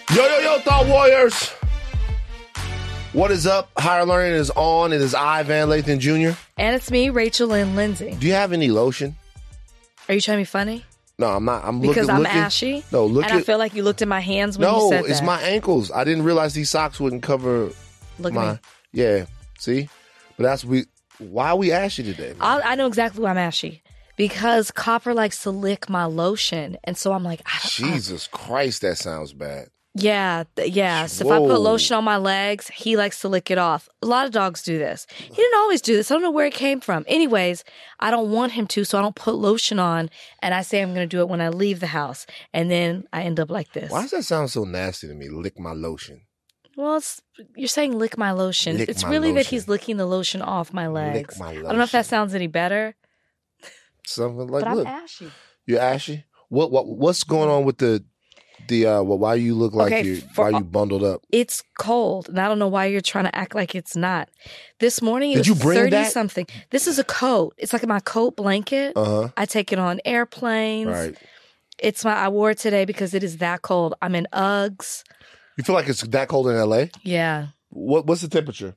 Yo, Thought Warriors. What is up? Higher Learning is on. It is I, Van Lathan Jr. And it's me, Rachel Lynn Lindsay. Do you have any lotion? Are you trying to be funny? No, I'm not. I'm because looking. I'm ashy? No, look and I feel like you looked at my hands when you said that. No, it's my ankles. I didn't realize these socks wouldn't cover Look at me. Yeah, see? But why are we ashy today? I know exactly why I'm ashy. Because Copper likes to lick my lotion. And so I'm like, Jesus Christ, that sounds bad. Yeah. So if I put lotion on my legs, he likes to lick it off. A lot of dogs do this. He didn't always do this. I don't know where it came from. Anyways, I don't want him to, so I don't put lotion on. And I say I'm going to do it when I leave the house. And then I end up like this. Why does that sound so nasty to me? Lick my lotion. Well, you're saying lick my lotion. It's really that he's licking the lotion off my legs. Lick my lotion. I don't know if that sounds any better. Something like that. But look, I'm ashy. You're ashy? What's going on with the why you look like why you bundled up? It's cold, and I don't know why you're trying to act like it's not. This morning it Did you was bring 30 that? something. This is a coat. It's like my coat blanket. I take it on airplanes. Right. I wore it today because it is that cold. I'm in Uggs. You feel like it's that cold in LA? Yeah. What's the temperature?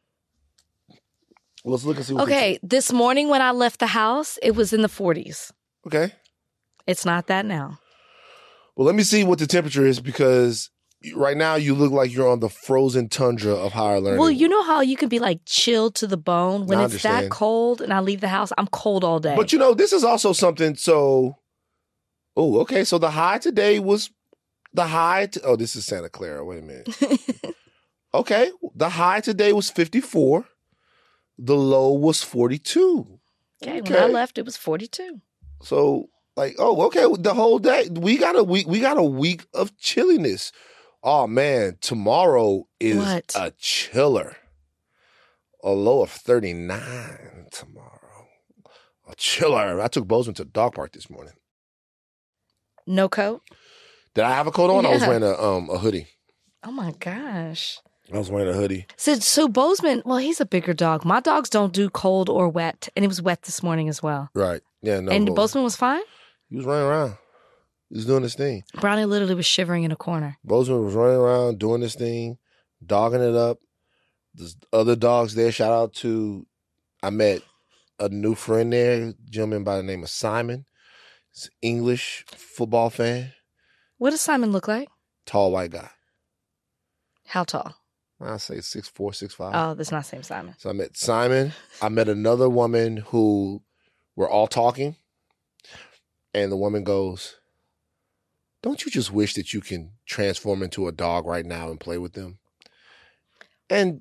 Let's look and see. Okay, this morning when I left the house, it was in the 40s. Okay. It's not that now. Well, let me see what the temperature is because right now you look like you're on the frozen tundra of Higher Learning. Well, you know how you can be like chilled to the bone when it's that cold and I leave the house? I'm cold all day. But this is also something. So, okay. So the high today was this is Santa Clara. Wait a minute. Okay. The high today was 54. The low was 42. Okay. When I left, it was 42. So, okay, the whole day we got a week of chilliness. Oh man, tomorrow is a chiller. A low of 39 tomorrow. A chiller. I took Bozeman to the dog park this morning. No coat? Did I have a coat on? Yeah. I was wearing a hoodie. Oh my gosh. I was wearing a hoodie. So Bozeman, well, he's a bigger dog. My dogs don't do cold or wet, and it was wet this morning as well. Right. Yeah. No. And Bozeman was fine. He was running around. He was doing his thing. Brownie literally was shivering in a corner. Bozeman was running around doing his thing, dogging it up. There's other dogs there. Shout out to, I met a new friend there, a gentleman by the name of Simon. He's an English football fan. What does Simon look like? Tall white guy. How tall? I'd say 6'4", 6'5". Oh, that's not the same Simon. So I met Simon. I met another woman who we're all talking. And the woman goes, "Don't you just wish that you can transform into a dog right now and play with them?" And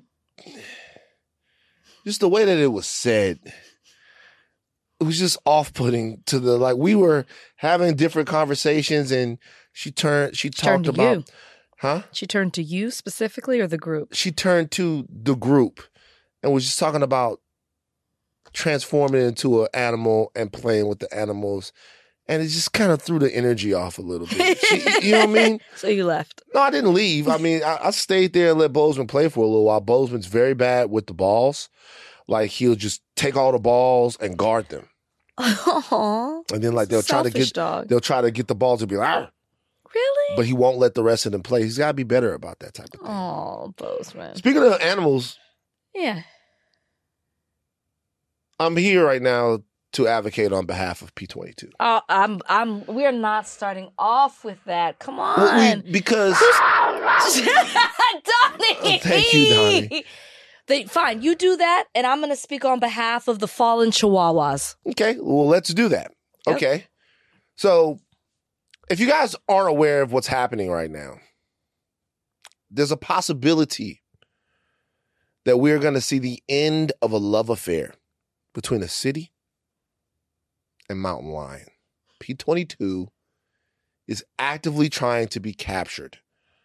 just the way that it was said, it was just off-putting to we were having different conversations and she talked about you. She turned to you specifically or the group? She turned to the group and was just talking about transforming into an animal and playing with the animals. And it just kind of threw the energy off a little bit. You know what I mean? So you left. No, I didn't leave. I mean, I stayed there and let Bozeman play for a little while. Bozeman's very bad with the balls. Like, he'll just take all the balls and guard them. Aww. And then they'll try to get the balls and be like, "Arr!" Really? But he won't let the rest of them play. He's got to be better about that type of thing. Oh, Bozeman. Speaking of animals. Yeah. I'm here right now to advocate on behalf of P22. We're not starting off with that. Come on. Well, because Donnie. Thank you, Donnie. Fine, you do that, and I'm going to speak on behalf of the fallen Chihuahuas. Okay, well, let's do that. Yep. Okay. So, if you guys aren't aware of what's happening right now, there's a possibility that we're going to see the end of a love affair between a city and Mountain Lion. P22 is actively trying to be captured.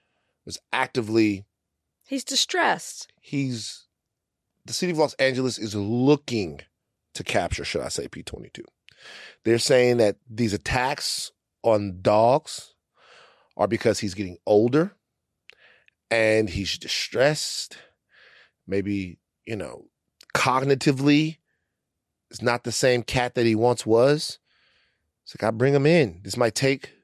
He's distressed. The city of Los Angeles is looking to capture, should I say, P22. They're saying that these attacks on dogs are because he's getting older and he's distressed. Maybe, cognitively, it's not the same cat that he once was. It's like, I bring him in. This might take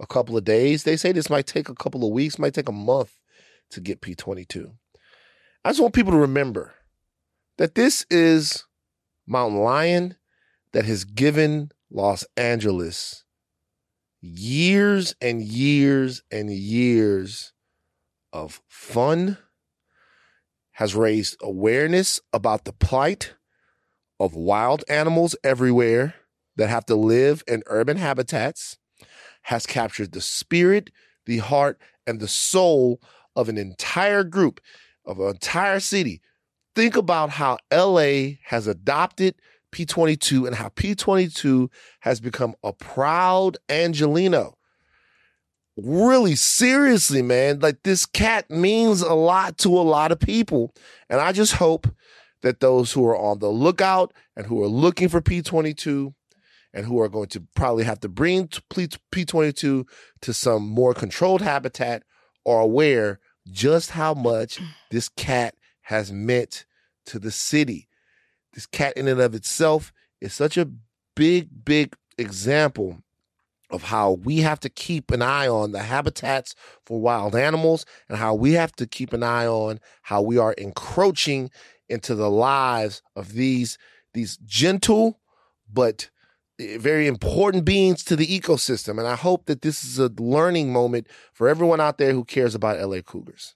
a couple of days. They say this might take a couple of weeks, might take a month to get P22. I just want people to remember that this is Mountain Lion that has given Los Angeles years and years and years of fun, has raised awareness about the plight of wild animals everywhere that have to live in urban habitats, has captured the spirit, the heart, and the soul of an entire group, of an entire city. Think about how LA has adopted P22 and how P22 has become a proud Angelino. Really, seriously, man, like this cat means a lot to a lot of people. And I just hope that those who are on the lookout and who are looking for P22 and who are going to probably have to bring P22 to some more controlled habitat are aware just how much this cat has meant to the city. This cat in and of itself is such a big, big example of how we have to keep an eye on the habitats for wild animals and how we have to keep an eye on how we are encroaching into the lives of these gentle but very important beings to the ecosystem. And I hope that this is a learning moment for everyone out there who cares about LA Cougars.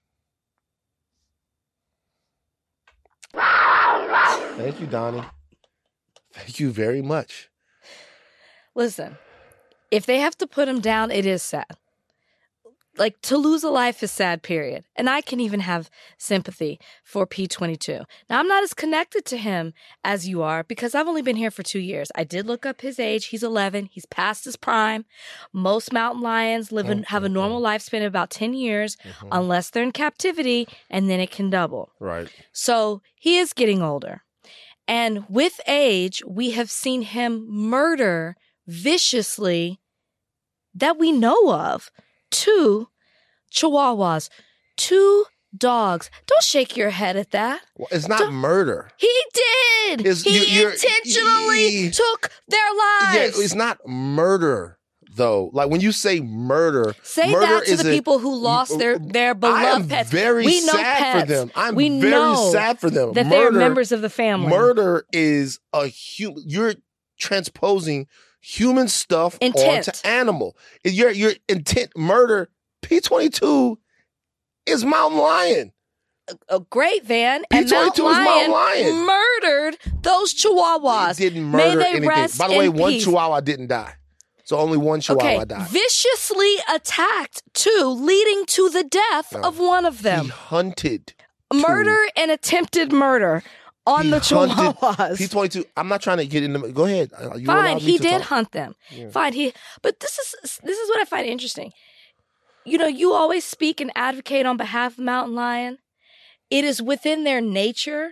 Thank you, Donnie. Thank you very much. Listen, if they have to put him down, it is sad. Like, to lose a life is sad, period. And I can even have sympathy for P22. Now, I'm not as connected to him as you are because I've only been here for 2 years. I did look up his age. He's 11. He's past his prime. Most mountain lions have a normal lifespan of about 10 years unless they're in captivity, and then it can double. Right. So he is getting older. And with age, we have seen him murder viciously that we know of 2 chihuahuas, 2 dogs. Don't shake your head at that. Well, it's not murder. He did. He intentionally took their lives. Yeah, it's not murder, though. Like, when you say murder, say murder that to the people who lost their beloved pets. We know sad pets. For them. I'm very sad for them. That they're members of the family. Murder is a human. You're transposing human stuff onto animal. Your intent, murder. P22 is Mountain Lion. A great Van. P22 is Mountain Lion. Murdered those chihuahuas. He didn't murder anything. By the way, one peace. chihuahua didn't die. So only one chihuahua died. Viciously attacked 2, leading to the death of one of them. He hunted. Murder and attempted murder on the chihuahuas. P22, I'm not trying to get into. Go ahead. Fine, he did hunt them. Yeah. Fine, but this is what I find interesting. You know, you always speak and advocate on behalf of Mountain Lion. It is within their nature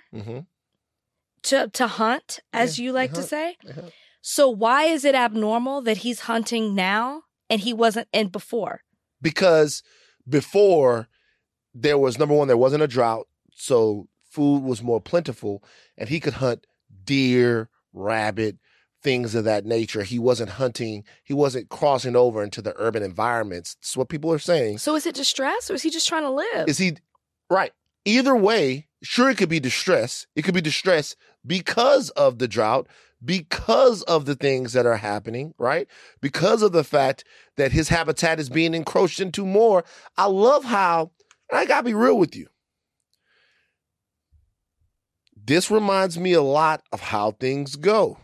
to hunt, as you like to say. So why is it abnormal that he's hunting now and he wasn't in before? Because before, there was, number one, there wasn't a drought, so food was more plentiful, and he could hunt deer, rabbit, things of that nature. He wasn't hunting. He wasn't crossing over into the urban environments. That's what people are saying. So is it distress, or is he just trying to live? Is he right? Either way, sure, it could be distress. It could be distress because of the drought, because of the things that are happening, right? Because of the fact that his habitat is being encroached into more. I love how, and I gotta be real with you, this reminds me a lot of how things go.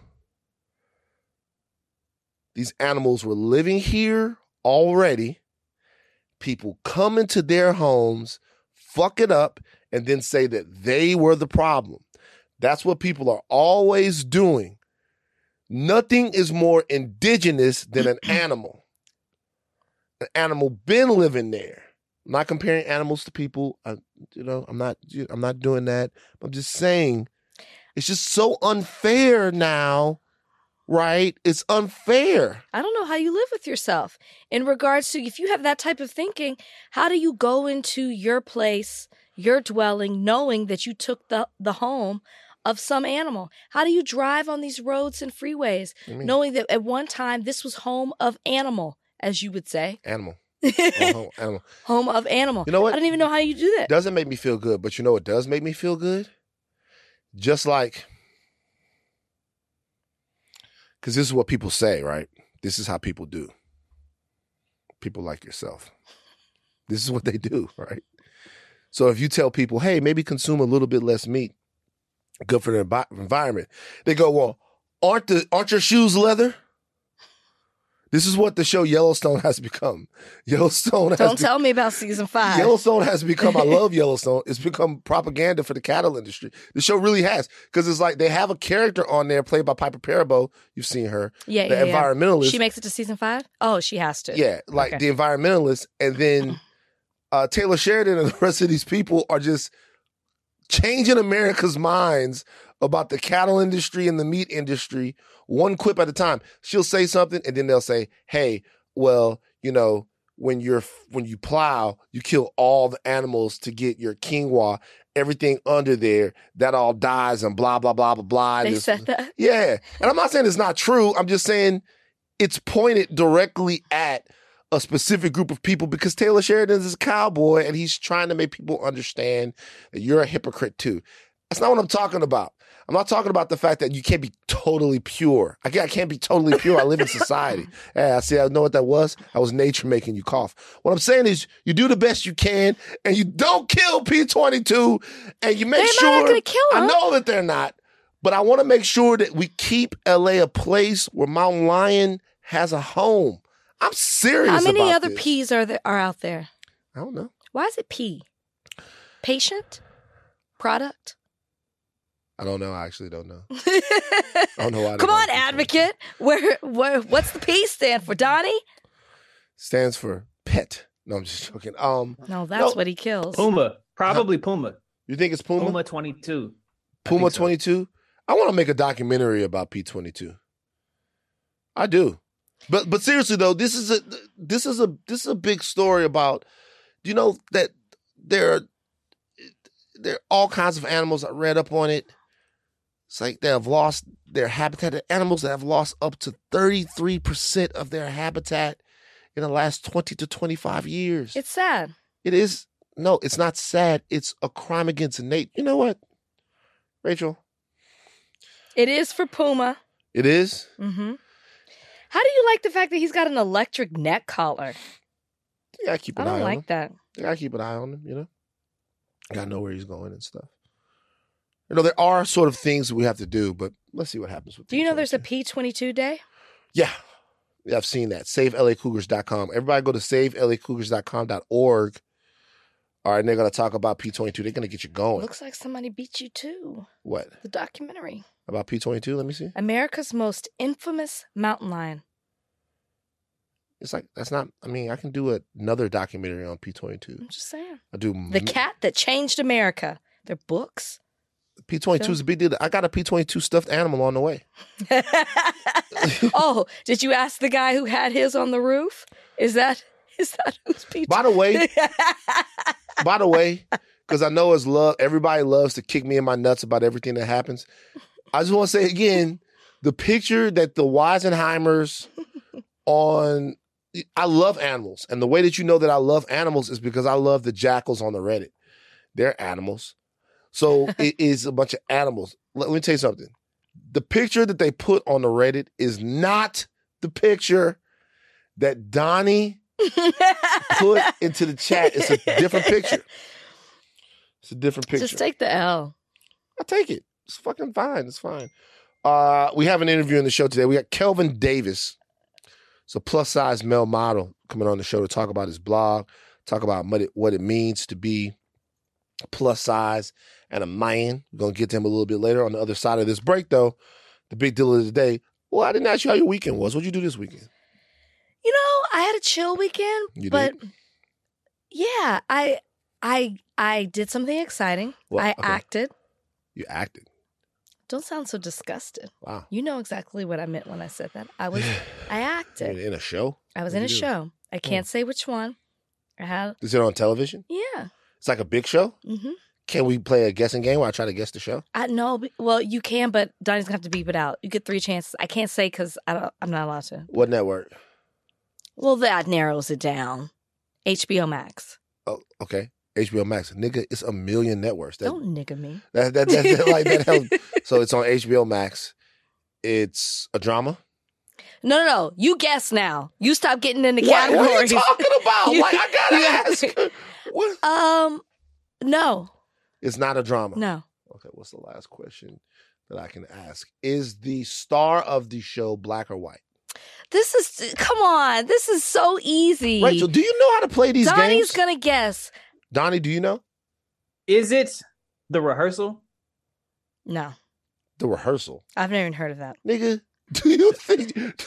These animals were living here already. People come into their homes, fuck it up, and then say that they were the problem. That's what people are always doing. Nothing is more indigenous than an animal. An animal been living there. I'm not comparing animals to people. I'm not doing that. I'm just saying it's just so unfair now. Right? It's unfair. I don't know how you live with yourself in regards to, if you have that type of thinking, how do you go into your place, your dwelling, knowing that you took the home of some animal? How do you drive on these roads and freeways, knowing that at one time this was home of animal as you would say. Animal. Animal. Home of animal. You know what? I don't even know how you do that. Doesn't make me feel good, but you know what does make me feel good? Just like, because this is what people say, right? This is how people do. People like yourself. This is what they do, right? So if you tell people, hey, maybe consume a little bit less meat, good for the environment, they go, well, aren't your shoes leather? This is what the show Yellowstone has become. Don't tell me about season 5. Yellowstone has become, I love Yellowstone, it's become propaganda for the cattle industry. The show really has. Because it's like they have a character on there played by Piper Perabo. You've seen her. Yeah, the environmentalist. She makes it to season 5? Oh, she has to. Yeah, like the environmentalist. And then Taylor Sheridan and the rest of these people are just changing America's minds about the cattle industry and the meat industry one quip at a time. She'll say something and then they'll say, hey, well, you know, when you plow, you kill all the animals to get your quinoa, everything under there, that all dies and blah, blah, blah, blah, blah. They said that? Yeah. And I'm not saying it's not true. I'm just saying it's pointed directly at a specific group of people because Taylor Sheridan is a cowboy and he's trying to make people understand that you're a hypocrite too. That's not what I'm talking about. I'm not talking about the fact that you can't be totally pure. I can't be totally pure. I live in society. Yeah, see, I know what that was. That was nature making you cough. What I'm saying is you do the best you can and you don't kill P22 and you make sure. They're not going to kill him. I know that they're not, but I want to make sure that we keep LA a place where Mountain Lion has a home. I'm serious about this. How many other P's are out there? I don't know. Why is it P? Patient? Product? I don't know. I actually don't know. I don't know why. Come on, advocate. What's the P stand for, Donnie? Stands for pet. No, I'm just joking. No, that's what he kills. Puma. Probably Puma. You think it's Puma? Puma 22. Puma 22? I want to make a documentary about P22. I do. But seriously though, this is a big story about, do you know that there are all kinds of animals. I read up on it. It's like they have lost their habitat. The animals that have lost up to 33% of their habitat in the last 20 to 25 years. It's sad. It is. No, it's not sad. It's a crime against nature. You know what, Rachel? It is for Puma. It is? Mm-hmm. How do you like the fact that he's got an electric neck collar? You gotta keep an eye on him. I don't like that. You gotta keep an eye on him, you know? You gotta know where he's going and stuff. You know, there are sort of things we have to do, but let's see what happens with Do you know there's a P22 day? Yeah. Yeah, I've seen that. SaveLACougars.com. Everybody go to SaveLACougars.com.org. All right, and they're going to talk about P22. They're going to get you going. Looks like somebody beat you too. What? The documentary. About P22? Let me see. America's most infamous mountain lion. It's like, that's not, I mean, I can do another documentary on P22. I'm just saying. I do. The cat that changed America. Their books. P22 is a big deal. I got a P22 stuffed animal on the way. Oh, did you ask the guy who had his on the roof? Is that who's P22? By the way, because I know everybody loves to kick me in my nuts about everything that happens. I just want to say again, the picture that the Weisenheimers on, I love animals. And the way that you know that I love animals is because I love the jackals on the Reddit. They're animals. So it is a bunch of animals. Let me tell you something. The picture that they put on the Reddit is not the picture that Donnie put into the chat. It's a different picture. It's a different picture. Just take the L. I take it. It's fucking fine. It's fine. We have an interview in the show today. We got Kelvin Davis. It's a plus-size male model coming on the show to talk about his blog, talk about what it means to be plus size and a man. We're going to get to him a little bit later on the other side of this break, though. The big deal of the day. Well, I didn't ask you how your weekend was. What'd you do this weekend? You know, I had a chill weekend, but yeah, I did something exciting. I acted. You acted? Don't sound so disgusted. Wow. You know exactly what I meant when I said that. I acted. In a show? I was in a show. I can't say which one. Is it on television? Yeah. It's like a big show? Mm-hmm. Can we play a guessing game where I try to guess the show? No. Well, you can, but Donnie's going to have to beep it out. You get 3 chances. I can't say because I'm not allowed to. What network? Well, that narrows it down. HBO Max. Oh, okay. HBO Max. Nigga, it's a million networks. Don't nigga me. That helps. So it's on HBO Max. It's a drama. No. You guess now. You stop getting into What are you categories. talking about? I gotta ask. What? No. It's not a drama. No. Okay, what's the last question that I can ask? Is the star of the show black or white? Come on. This is so easy. Rachel, do you know how to play these Donnie's games? gonna guess. Donnie, do you know? Is it The Rehearsal? No. The Rehearsal. I've never even heard of that. Nigga, do you think that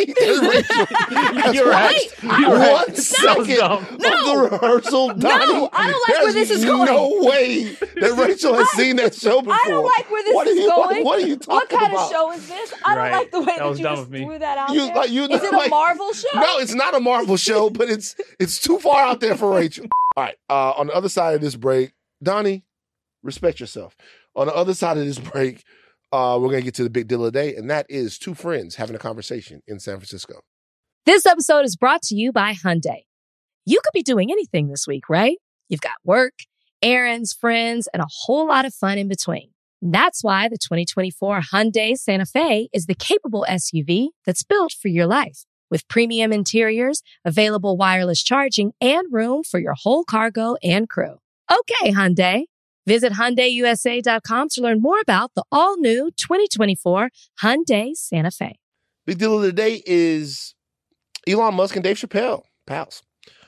Rachel has You're right. watched You're right. one That was second dumb. of The Rehearsal, Donnie? I don't like where this is going. No way that Rachel has seen that show before. I don't like where this is going. What are you talking What kind about? of show is this? I don't Right. like the way That that was you dumb just of me. threw that out You- there. like, you Is it like- a Marvel show? No, it's not a Marvel show, but it's too far out there for Rachel. All right, on the other side of this break, Donnie, respect yourself. On the other side of this break, we're going to get to the big deal of the day, and that is two friends having a conversation in San Francisco. This episode is brought to you by Hyundai. You could be doing anything this week, right? You've got work, errands, friends, and a whole lot of fun in between. That's why the 2024 Hyundai Santa Fe is the capable SUV that's built for your life. With premium interiors, available wireless charging, and room for your whole cargo and crew. Okay, Hyundai. Visit HyundaiUSA.com to learn more about the all-new 2024 Hyundai Santa Fe. Big deal of the day is Elon Musk and Dave Chappelle, pals.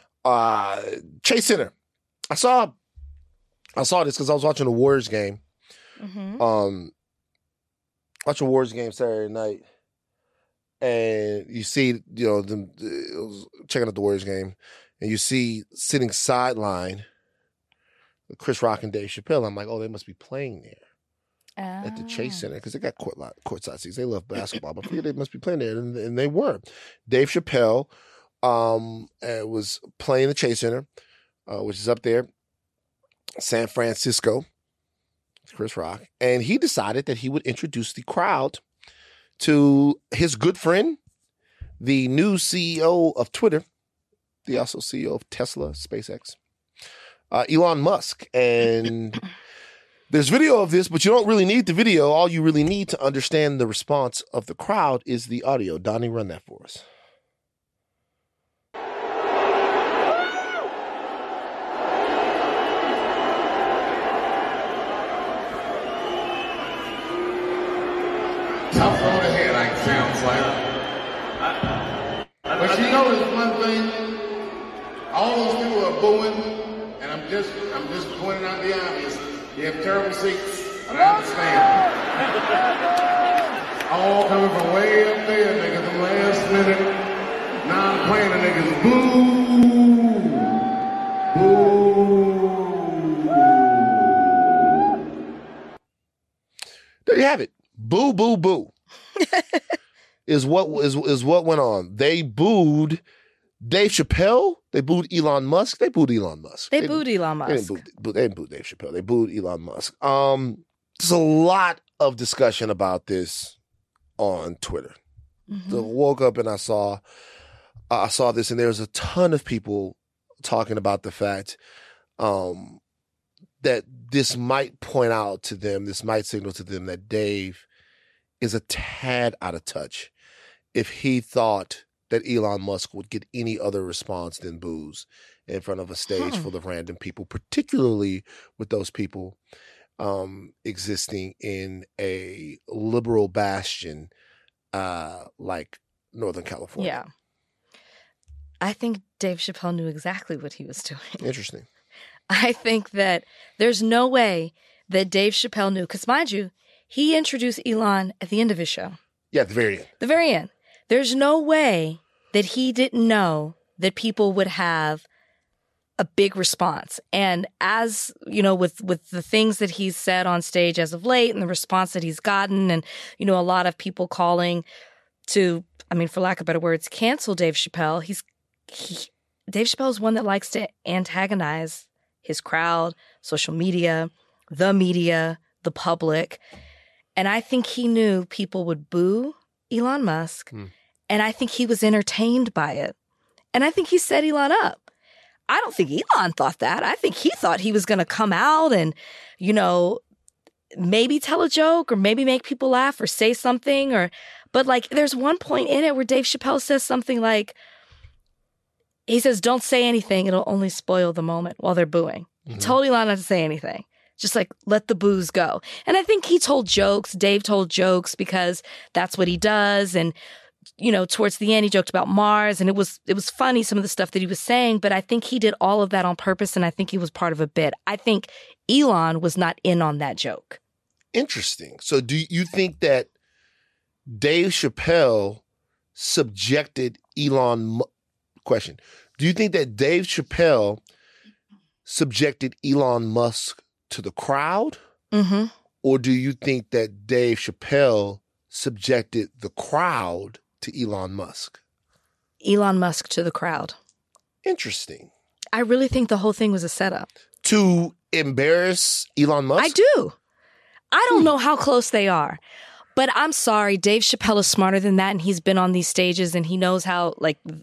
Chase Center. I saw this because I was watching a Warriors game. Mm-hmm. Watching a Warriors game Saturday night, and you see, them checking out the Warriors game, and you see sitting sideline Chris Rock and Dave Chappelle. I'm like, oh, they must be playing there at the Chase Center because they got courtside seats. They love basketball, but I figured they must be playing there, and they were. Dave Chappelle was playing the Chase Center, which is up there, San Francisco. Chris Rock, and he decided that he would introduce the crowd to his good friend, the new CEO of Twitter, the also CEO of Tesla, SpaceX, Elon Musk. And there's video of this, but you don't really need the video. All you really need to understand the response of the crowd is the audio. Donnie, run that for us. Tough road ahead, like sounds like. But you notice one thing, all those people are booing, and I'm just pointing out the obvious. You have terrible seats, and I understand. All coming from way up there, niggas, the last minute. Now I'm playing the niggas. Boo! Boo! There you have it. Boo, boo, boo. is what went on. They booed Dave Chappelle. They booed Elon Musk. They booed Elon Musk. They booed Elon Musk. They didn't boo Dave Chappelle. They booed Elon Musk. There's a lot of discussion about this on Twitter. Mm-hmm. So I woke up and I saw this, and there's a ton of people talking about the fact that this might point out to them, this might signal to them that Dave is a tad out of touch if he thought that Elon Musk would get any other response than boos in front of a stage full of random people, particularly with those people existing in a liberal bastion like Northern California. Yeah. I think Dave Chappelle knew exactly what he was doing. Interesting. I think that there's no way that Dave Chappelle knew, because mind you, he introduced Elon at the end of his show. Yeah, at the very end. The very end. There's no way that he didn't know that people would have a big response. And as, with the things that he's said on stage as of late and the response that he's gotten and, a lot of people calling to, for lack of better words, cancel Dave Chappelle, Dave Chappelle is one that likes to antagonize his crowd, social media, the public. And I think he knew people would boo Elon Musk. And I think he was entertained by it. And I think he set Elon up. I don't think Elon thought that. I think he thought he was going to come out and, maybe tell a joke or maybe make people laugh or say something but like there's one point in it where Dave Chappelle says something like, he says, don't say anything. It'll only spoil the moment while they're booing. He told Elon not to say anything. Just like, let the booze go. And I think he told jokes. Dave told jokes because that's what he does. And, towards the end, he joked about Mars and it was funny, some of the stuff that he was saying, but I think he did all of that on purpose. And I think he was part of a bit. I think Elon was not in on that joke. Interesting. So do you think that Dave Chappelle subjected question. Do you think that Dave Chappelle subjected Elon Musk to the crowd? Mm-hmm. Or do you think that Dave Chappelle subjected the crowd to Elon Musk? Elon Musk to the crowd. Interesting. I really think the whole thing was a setup. To embarrass Elon Musk? I do. I don't know how close they are. But I'm sorry, Dave Chappelle is smarter than that, and he's been on these stages, and he knows how,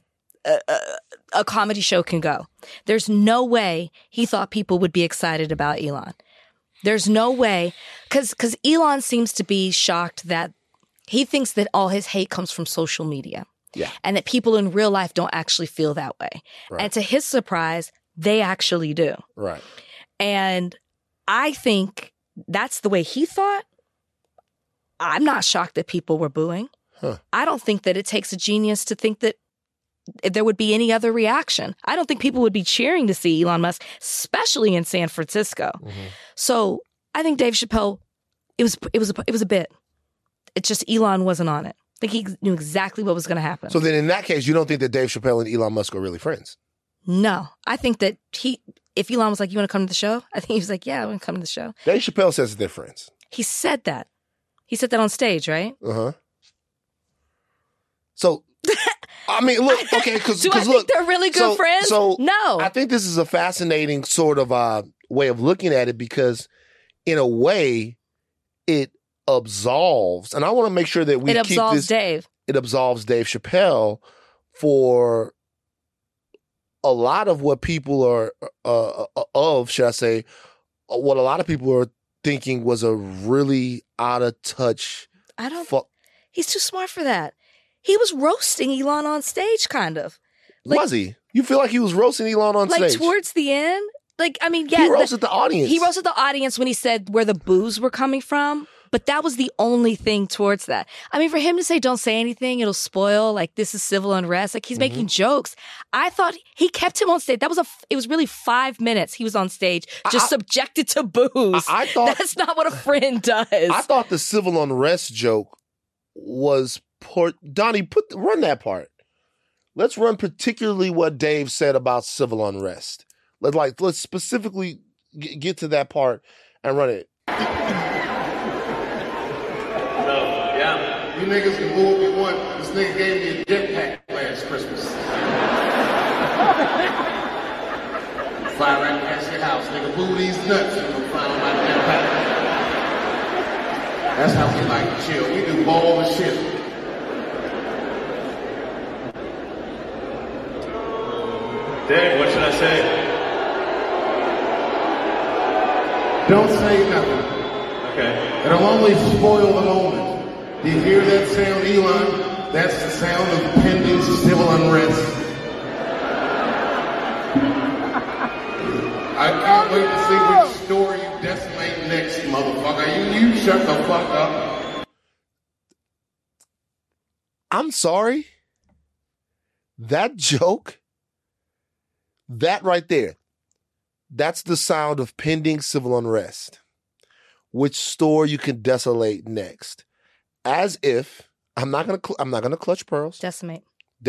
a comedy show can go. There's no way he thought people would be excited about Elon. There's no way, because Elon seems to be shocked that he thinks that all his hate comes from social media. Yeah. And that people in real life don't actually feel that way. Right. And to his surprise, they actually do. Right. And I think that's the way he thought. I'm not shocked that people were booing. Huh. I don't think that it takes a genius to think that there would be any other reaction. I don't think people would be cheering to see Elon Musk, especially in San Francisco. Mm-hmm. So I think Dave Chappelle, it was a bit. It's just Elon wasn't on it. I think he knew exactly what was going to happen. So then in that case, you don't think that Dave Chappelle and Elon Musk are really friends? No. I think that if Elon was like, you want to come to the show? I think he was like, yeah, I want to come to the show. Dave Chappelle says they're friends. He said that. He said that on stage, right? Uh-huh. So, I mean, look, okay, because do I think they're really good friends? So no. I think this is a fascinating sort of way of looking at it because in a way, it absolves, and I want to make sure that we It absolves Dave. It absolves Dave Chappelle for a lot of what people are what a lot of people are thinking was a really out of touch. He's too smart for that. He was roasting Elon on stage, kind of. Was he? You feel like he was roasting Elon on stage? Like towards the end? Yeah. He roasted the audience. He roasted the audience when he said where the boos were coming from. But that was the only thing towards that. I mean, for him to say, don't say anything, it'll spoil, this is civil unrest. He's making jokes. I thought he kept him on stage. It was really 5 minutes he was on stage, just subjected to boos. I thought that's not what a friend does. I thought the civil unrest joke was Donnie, run that part. Let's run particularly what Dave said about civil unrest. Let's specifically get to that part and run it. You niggas can boo if you want. This nigga gave me a jetpack last Christmas. Fly right past your house. Nigga, boo these nuts. You're gonna find my jetpack. That's how we like to chill. We do ball and shit. Dave, what should I say? Don't say nothing. Okay. It'll only spoil the moment. Do you hear that sound, Elon? That's the sound of pending civil unrest. I can't wait to see which store you decimate next, motherfucker. You shut the fuck up. I'm sorry. That joke, that right there, that's the sound of pending civil unrest. Which store you can desolate next. As if I'm not gonna clutch pearls. Decimate.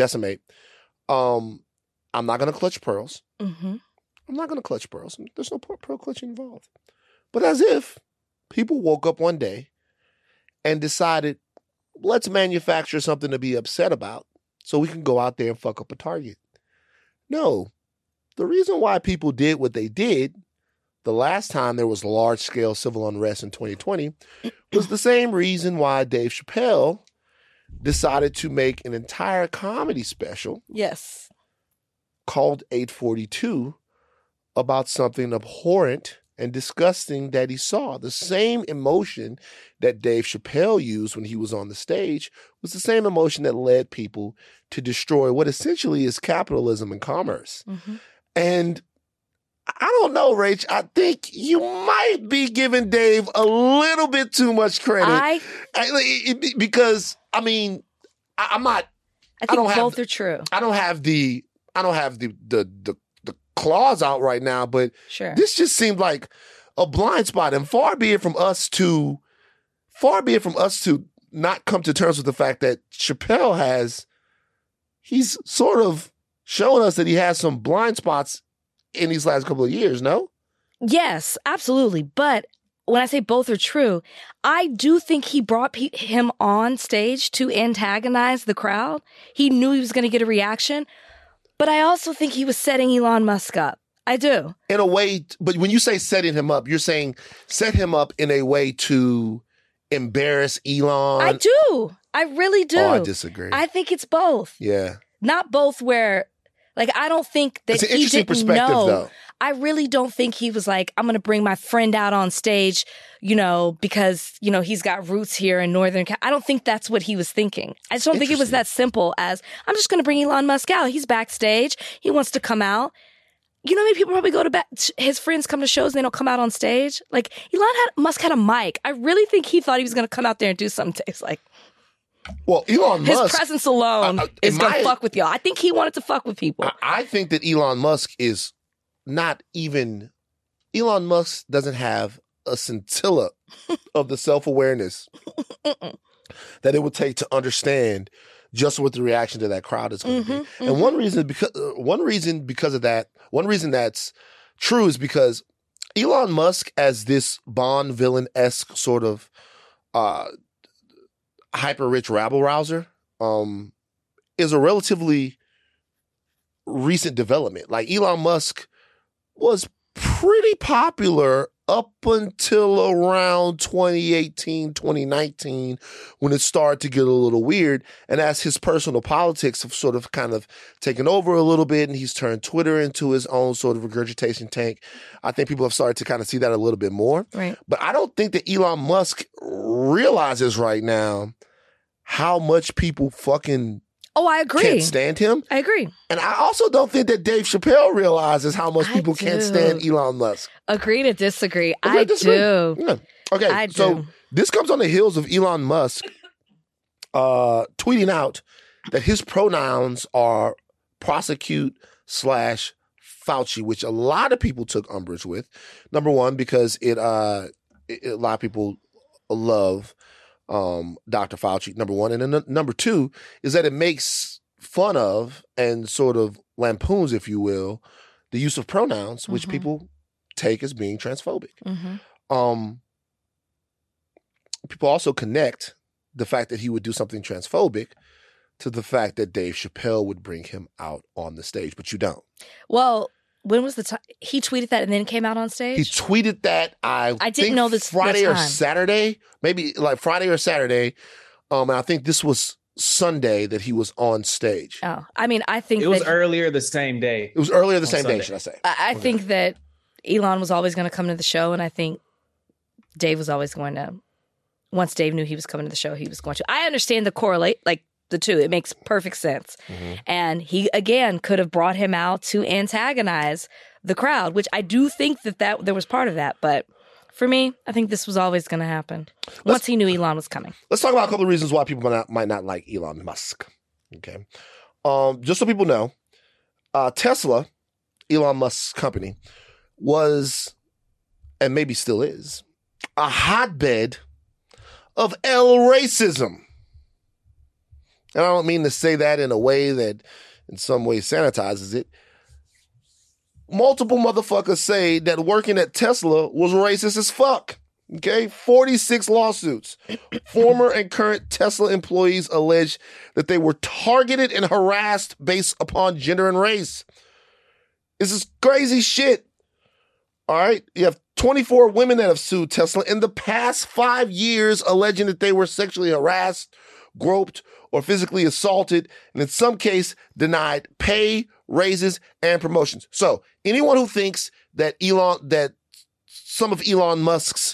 I'm not gonna clutch pearls. Mm-hmm. I'm not gonna clutch pearls. There's no pearl clutching involved. But as if people woke up one day and decided, let's manufacture something to be upset about so we can go out there and fuck up a target. No, the reason why people did what they did the last time there was large-scale civil unrest in 2020 was the same reason why Dave Chappelle decided to make an entire comedy special. Yes. called 842 about something abhorrent and disgusting that he saw. The same emotion that Dave Chappelle used when he was on the stage was the same emotion that led people to destroy what essentially is capitalism and commerce. Mm-hmm. And I don't know, Rach. I think you might be giving Dave a little bit too much credit. Because, I mean, I'm not. I think both are true. I don't have the claws out right now, but sure. This just seemed like a blind spot. And far be it from us to not come to terms with the fact that Chappelle he's sort of showing us that he has some blind spots in these last couple of years, no? Yes, absolutely. But when I say both are true, I do think he brought him on stage to antagonize the crowd. He knew he was going to get a reaction. But I also think he was setting Elon Musk up. I do. In a way, but when you say setting him up, you're saying set him up in a way to embarrass Elon? I do. I really do. Oh, I disagree. I think it's both. Yeah. Not both where, like, I don't think that he didn't know. Though. I really don't think he was like, I'm going to bring my friend out on stage, because, he's got roots here in Northern California. I don't think that's what he was thinking. I just don't think it was that simple as, I'm just going to bring Elon Musk out. He's backstage. He wants to come out. You know how many people probably go to his friends come to shows and they don't come out on stage? Like, Musk had a mic. I really think he thought he was going to come out there and do something. It's like, well, Elon Musk, his presence alone is going to fuck with y'all. I think he wanted to fuck with people. I think that Elon Musk is not even, Elon Musk doesn't have a scintilla of the self-awareness that it would take to understand just what the reaction to that crowd is going to be. And one reason that's true is because Elon Musk, as this Bond villain-esque sort of hyper-rich rabble-rouser, is a relatively recent development. Like, Elon Musk was pretty popular up until around 2018, 2019, when it started to get a little weird. And as his personal politics have sort of kind of taken over a little bit and he's turned Twitter into his own sort of regurgitation tank, I think people have started to kind of see that a little bit more. Right. But I don't think that Elon Musk realizes right now how much people fucking I agree. Can't stand him. I agree. And I also don't think that Dave Chappelle realizes how much people can't stand Elon Musk. Agree to disagree. I do. Yeah. Okay, so this comes on the heels of Elon Musk tweeting out that his pronouns are prosecute/Fauci, which a lot of people took umbrage with. Number one, because a lot of people love Dr. Fauci, number one. And then number two is that it makes fun of and sort of lampoons, if you will, the use of pronouns, which people take as being transphobic. People also connect the fact that he would do something transphobic to the fact that Dave Chappelle would bring him out on the stage, but you don't. Well, when was the time he tweeted that and then came out on stage? He tweeted that I didn't know this Friday or Saturday, maybe like Friday or Saturday. And I think this was Sunday that he was on stage. Oh, I mean, I think it was earlier the same day. It was earlier the same day, should I say? I think that Elon was always going to come to the show, and I think Dave was always going to. Once Dave knew he was coming to the show, he was going to. I understand the correlate, like the two. It makes perfect sense. And he, again, could have brought him out to antagonize the crowd, which I do think that there was part of that. But for me, I think this was always going to happen once he knew Elon was coming. Let's talk about a couple of reasons why people might not like Elon Musk. Okay. Just so people know, Tesla, Elon Musk's company, was, and maybe still is, a hotbed of racism. And I don't mean to say that in a way that in some way sanitizes it. Multiple motherfuckers say that working at Tesla was racist as fuck. Okay? 46 lawsuits. Former and current Tesla employees allege that they were targeted and harassed based upon gender and race. This is crazy shit. All right? You have 24 women that have sued Tesla in the past 5 years, alleging that they were sexually harassed, groped, or physically assaulted, and in some case denied pay, raises, and promotions. So anyone who thinks that some of Elon Musk's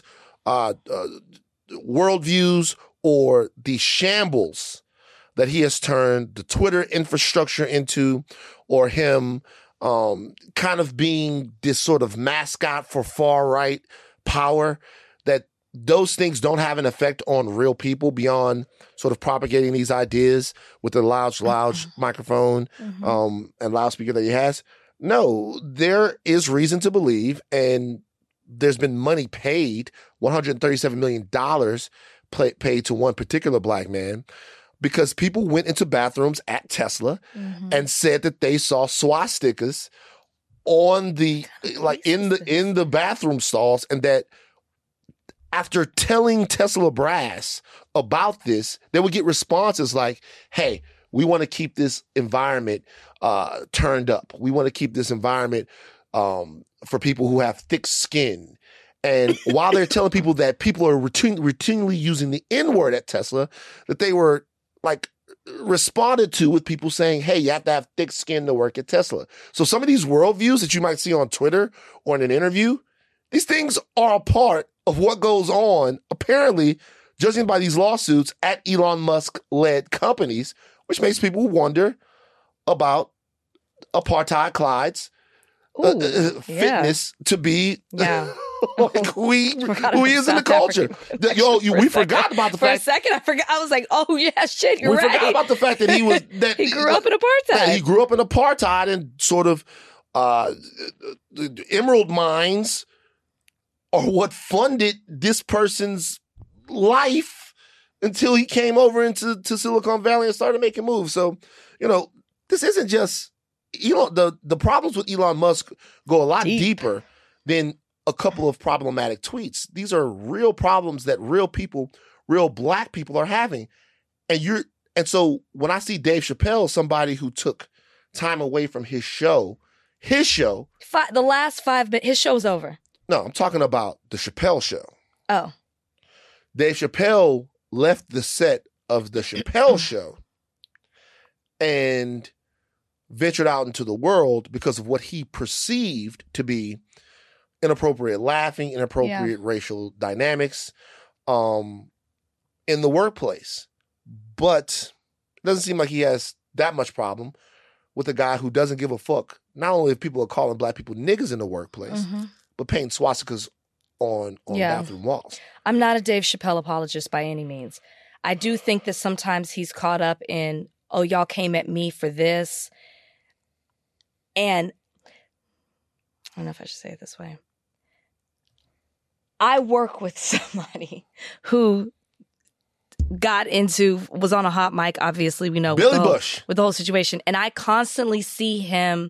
worldviews or the shambles that he has turned the Twitter infrastructure into, or him kind of being this sort of mascot for far-right power, that those things don't have an effect on real people beyond sort of propagating these ideas with the loud microphone and loudspeaker that he has. No, there is reason to believe, and there's been money paid, $137 million paid to one particular black man, because people went into bathrooms at Tesla and said that they saw swastikas on the in the bathroom stalls, and that after telling Tesla brass about this, they would get responses like, "Hey, we want to keep this environment turned up. We want to keep this environment for people who have thick skin." And while they're telling people that people are routinely using the N-word at Tesla, that they were like responded to with people saying, "Hey, you have to have thick skin to work at Tesla." So some of these worldviews that you might see on Twitter or in an interview, these things are a part of what goes on, apparently, judging by these lawsuits at Elon Musk-led companies, which makes people wonder about Apartheid Clyde's fitness to be like who he is in the culture. We forgot about the fact. For a second, I forgot. I was like, "Oh yeah, shit, you're we right." We forgot about the fact that he was he grew up in apartheid. That he grew up in apartheid, and sort of the emerald mines are what funded this person's life until he came over into Silicon Valley and started making moves. So, this isn't just the problems with Elon Musk go a lot deeper than a couple of problematic tweets. These are real problems that real people, real black people are having. And so when I see Dave Chappelle, somebody who took time away from his show, the last 5 minutes, his show's over. No, I'm talking about the Chappelle Show. Oh. Dave Chappelle left the set of the Chappelle Show and ventured out into the world because of what he perceived to be inappropriate laughing, inappropriate racial dynamics in the workplace. But it doesn't seem like he has that much problem with a guy who doesn't give a fuck, not only if people are calling black people niggas in the workplace, but painting swastikas on bathroom walls. I'm not a Dave Chappelle apologist by any means. I do think that sometimes he's caught up in, "Oh, y'all came at me for this." And I don't know if I should say it this way. I work with somebody who was on a hot mic, obviously, we know. Billy Bush. With the whole situation. And I constantly see him,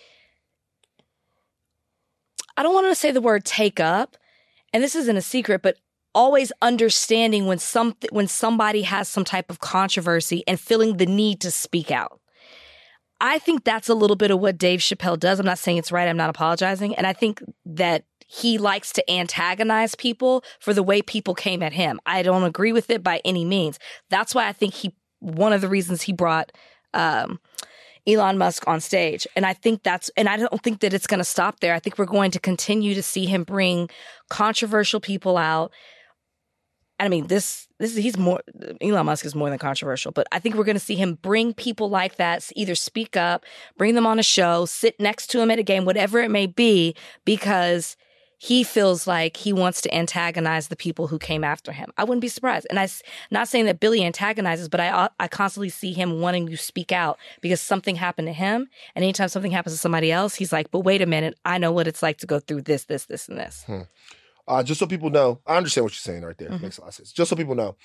I don't want to say the word take up, and this isn't a secret, but always understanding when somebody has some type of controversy and feeling the need to speak out. I think that's a little bit of what Dave Chappelle does. I'm not saying it's right. I'm not apologizing. And I think that he likes to antagonize people for the way people came at him. I don't agree with it by any means. That's why I think one of the reasons he brought Elon Musk on stage. And I think and I don't think that it's going to stop there. I think we're going to continue to see him bring controversial people out. I mean, Elon Musk is more than controversial, but I think we're going to see him bring people like that, either speak up, bring them on a show, sit next to him at a game, whatever it may be, because he feels like he wants to antagonize the people who came after him. I wouldn't be surprised. And I'm not saying that Billy antagonizes, but I constantly see him wanting to speak out because something happened to him. And anytime something happens to somebody else, he's like, "But wait a minute, I know what it's like to go through this, this, this, and this." Just so people know, I understand what you're saying right there. It makes a lot of sense. Just so people know,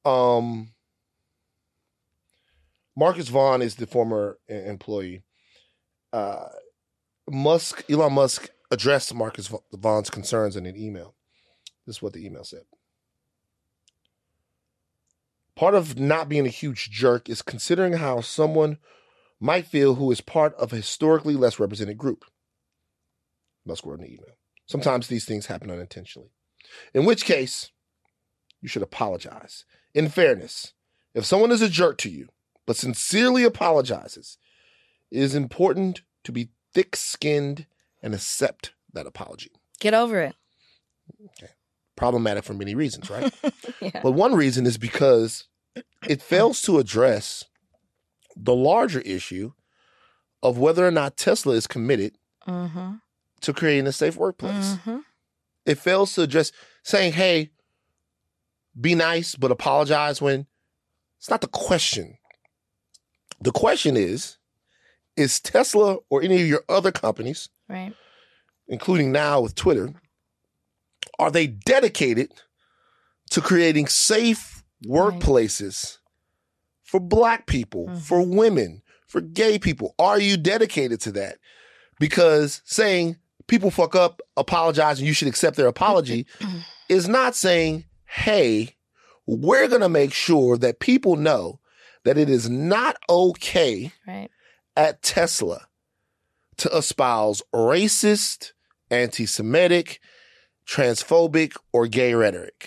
Marcus Vaughn is the former employee. Elon Musk addressed Marcus Vaughn's concerns in an email. This is what the email said. "Part of not being a huge jerk is considering how someone might feel who is part of a historically less represented group." Musk wrote in the email. "Sometimes these things happen unintentionally. In which case, you should apologize. In fairness, if someone is a jerk to you, but sincerely apologizes, It is important to be thick-skinned and accept that apology. Get over it. Okay. Problematic for many reasons, right? Yeah. But one reason is because it fails to address the larger issue of whether or not Tesla is committed to creating a safe workplace. It fails to address saying, hey, be nice, but apologize when it's not the question. The question is Tesla or any of your other companies, Right. including now with Twitter, are they dedicated to creating safe workplaces for Black people, for women, for gay people? Are you dedicated to that? Because saying people fuck up, apologize, and you should accept their apology is not saying, hey, we're going to make sure that people know that it is not okay at Tesla to espouse racist, anti-Semitic, transphobic, or gay rhetoric.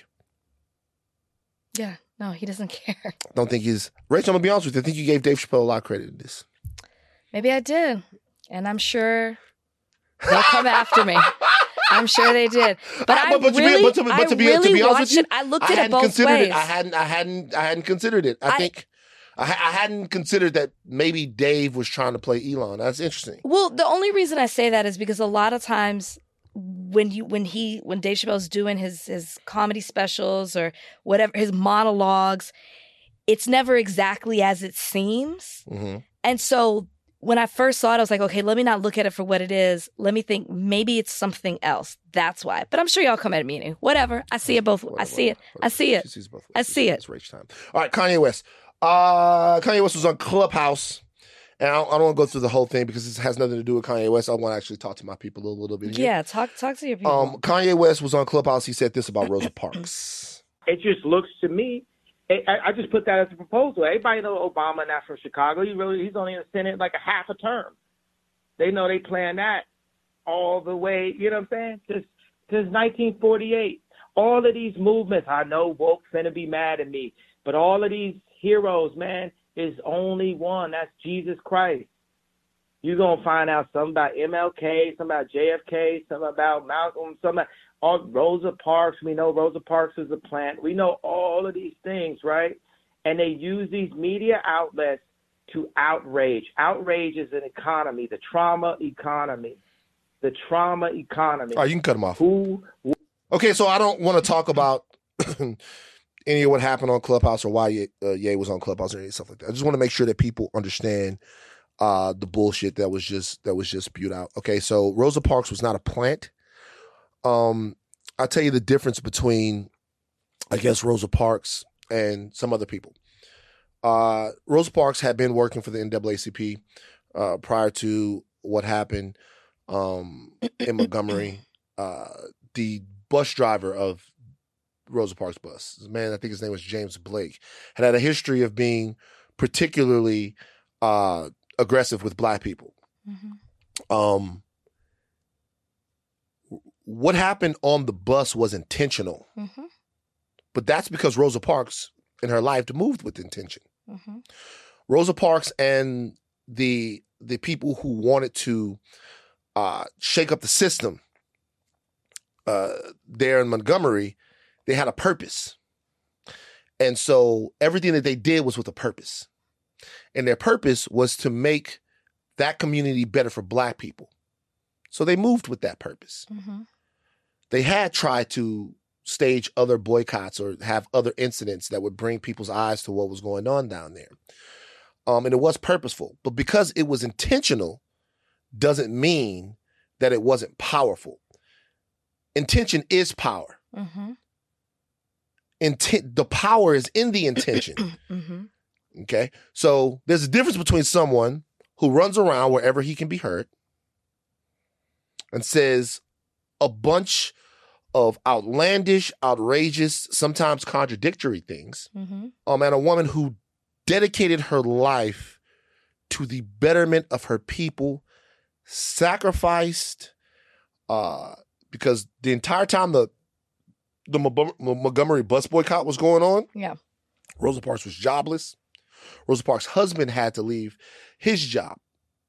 Yeah. No, he doesn't care. I don't think he's... Rachel, I'm going to be honest with you. I think you gave Dave Chappelle a lot of credit in this. Maybe I did. And I'm sure they'll come after me. I'm sure they did. But I really to be honest with you, I looked at it both ways. I hadn't considered it. I think I hadn't considered that maybe Dave was trying to play Elon. That's interesting. Well, the only reason I say that is because a lot of times when Dave Chappelle's doing his comedy specials or whatever, his monologues, it's never exactly as it seems. And so when I first saw it, I was like, okay, let me not look at it for what it is. Let me think maybe it's something else. That's why. But I'm sure y'all come at me and whatever. I see it both. I see it. I see it. She sees both ways. I see it. It's rage time. All right, Kanye West. Kanye West was on Clubhouse. And I don't want to go through the whole thing because this has nothing to do with Kanye West. I want to actually talk to my people a little bit here. Yeah, talk to your people. Kanye West was on Clubhouse. He said this about Rosa Parks. It just looks to me, I just put that as a proposal. Everybody knows Obama not from Chicago. He's only in the Senate like a half a term. They know they plan that all the way, you know what I'm saying? Since 1948. All of these movements, I know woke finna be mad at me, but all of these heroes, man, is only one. That's Jesus Christ. You're going to find out something about MLK, something about JFK, something about Malcolm, something about Rosa Parks. We know Rosa Parks is a plant. We know all of these things, right? And they use these media outlets to outrage. Outrage is an economy, the trauma economy. The trauma economy. All right, you can cut him off. Okay, so I don't want to talk about any of what happened on Clubhouse or why Ye was on Clubhouse or any stuff like that. I just want to make sure that people understand the bullshit that was just spewed out. Okay, so Rosa Parks was not a plant. I'll tell you the difference between, I guess, Rosa Parks and some other people. Rosa Parks had been working for the NAACP prior to what happened in Montgomery. The bus driver of Rosa Parks bus, man, I think his name was James Blake, had a history of being particularly aggressive with Black people. What happened on the bus was intentional, but that's because Rosa Parks in her life moved with intention. Rosa Parks and the people who wanted to shake up the system there in Montgomery, they had a purpose. And so everything that they did was with a purpose. And their purpose was to make that community better for Black people. So they moved with that purpose. They had tried to stage other boycotts or have other incidents that would bring people's eyes to what was going on down there. And it was purposeful. But because it was intentional doesn't mean that it wasn't powerful. Intention is power. The power is in the intention. Okay? So there's a difference between someone who runs around wherever he can be heard and says a bunch of outlandish, outrageous, sometimes contradictory things, and a woman who dedicated her life to the betterment of her people, sacrificed, because the entire time the Montgomery bus boycott was going on, Rosa Parks was jobless. Rosa Parks' husband had to leave his job.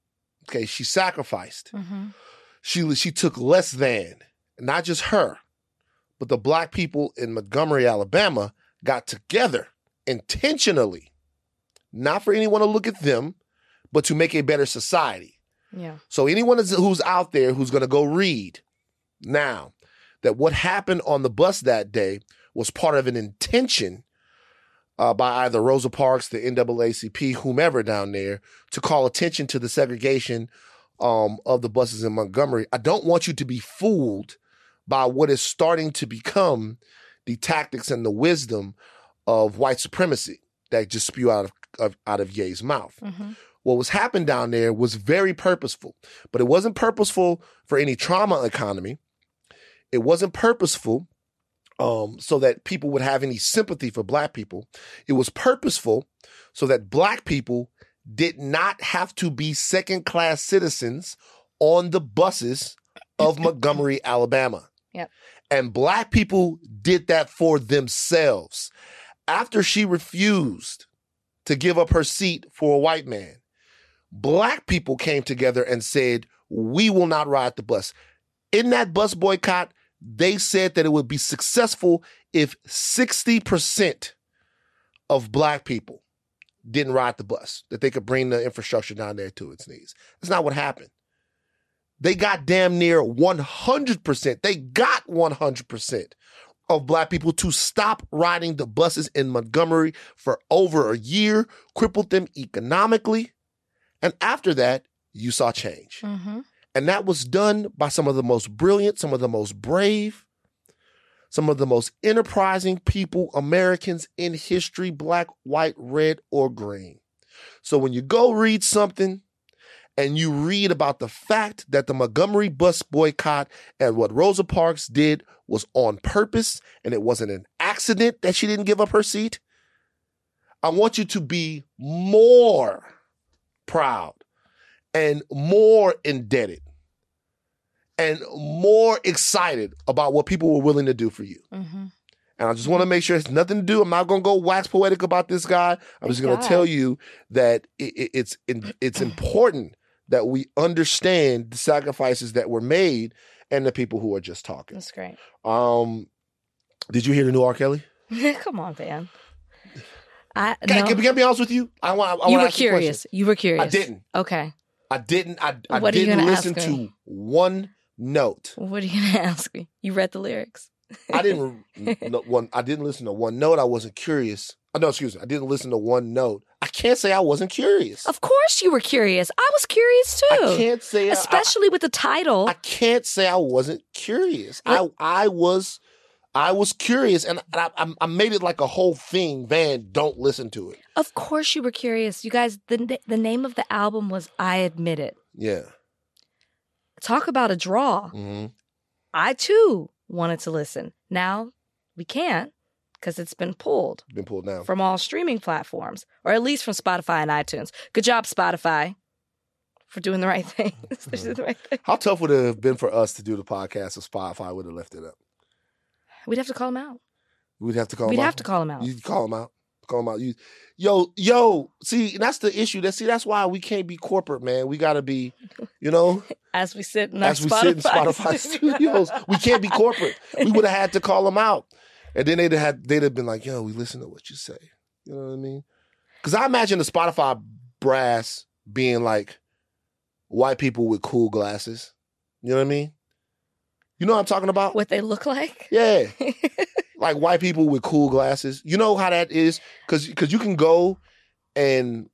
Okay, she sacrificed. She took less than, not just her, but the black people in Montgomery, Alabama got together intentionally, not for anyone to look at them, but to make a better society. Yeah. So anyone who's out there who's going to go read now that what happened on the bus that day was part of an intention by either Rosa Parks, the NAACP, whomever down there, to call attention to the segregation of the buses in Montgomery. I don't want you to be fooled by what is starting to become the tactics and the wisdom of white supremacy that just spew out of Ye's mouth. What was happening down there was very purposeful, but it wasn't purposeful for any trauma economy. It wasn't purposeful so that people would have any sympathy for black people. It was purposeful so that black people did not have to be second-class citizens on the buses of Montgomery, Alabama. Yep. And black people did that for themselves. After she refused to give up her seat for a white man, black people came together and said, we will not ride the bus. In that bus boycott, they said that it would be successful if 60% of black people didn't ride the bus, that they could bring the infrastructure down there to its knees. That's not what happened. They got damn near 100%. They got 100% of black people to stop riding the buses in Montgomery for over a year, crippled them economically. And after that, you saw change. And that was done by some of the most brilliant, some of the most brave, some of the most enterprising people, Americans in history, black, white, red, or green. So when you go read something and you read about the fact that the Montgomery bus boycott and what Rosa Parks did was on purpose and it wasn't an accident that she didn't give up her seat, I want you to be more proud and more indebted and more excited about what people were willing to do for you. And I just want to make sure it's nothing to do. I'm not going to go wax poetic about this guy. I'm just going to tell you that it's important that we understand the sacrifices that were made and the people who are just talking. That's great. Did you hear the new R. Kelly? Come on, man. Can I be honest with you? You were curious. You were curious. I didn't. Okay. I didn't What are you gonna listen ask me? to one note. What are you going to ask me? You read the lyrics. I didn't listen to one note. I wasn't curious. No, excuse me. I didn't listen to one note. I can't say I wasn't curious. Of course you were curious. I was curious too. I can't say especially with the title. I can't say I wasn't curious. I was curious, and I made it like a whole thing. Van, don't listen to it. Of course you were curious. You guys, the name of the album was I Admit It. Yeah. Talk about a draw. I too wanted to listen. Now we can't because it's been pulled. Been pulled down. From all streaming platforms, or at least from Spotify and iTunes. Good job, Spotify, for doing the right thing. How tough would it have been for us to do the podcast if Spotify would have left it up? We'd have to call him out. We'd have to call him out. We'd have to call him out. You'd call him out. Call him out. Yo. See, that's the issue. That's why we can't be corporate, man. We got to be, As we sit in Spotify studios, we can't be corporate. We would have had to call them out, and then they'd have been like, "Yo, we listen to what you say." You know what I mean? Because I imagine the Spotify brass being like white people with cool glasses. You know what I mean? You know what I'm talking about? What they look like? Yeah. Like white people with cool glasses. You know how that is? Because you can go and...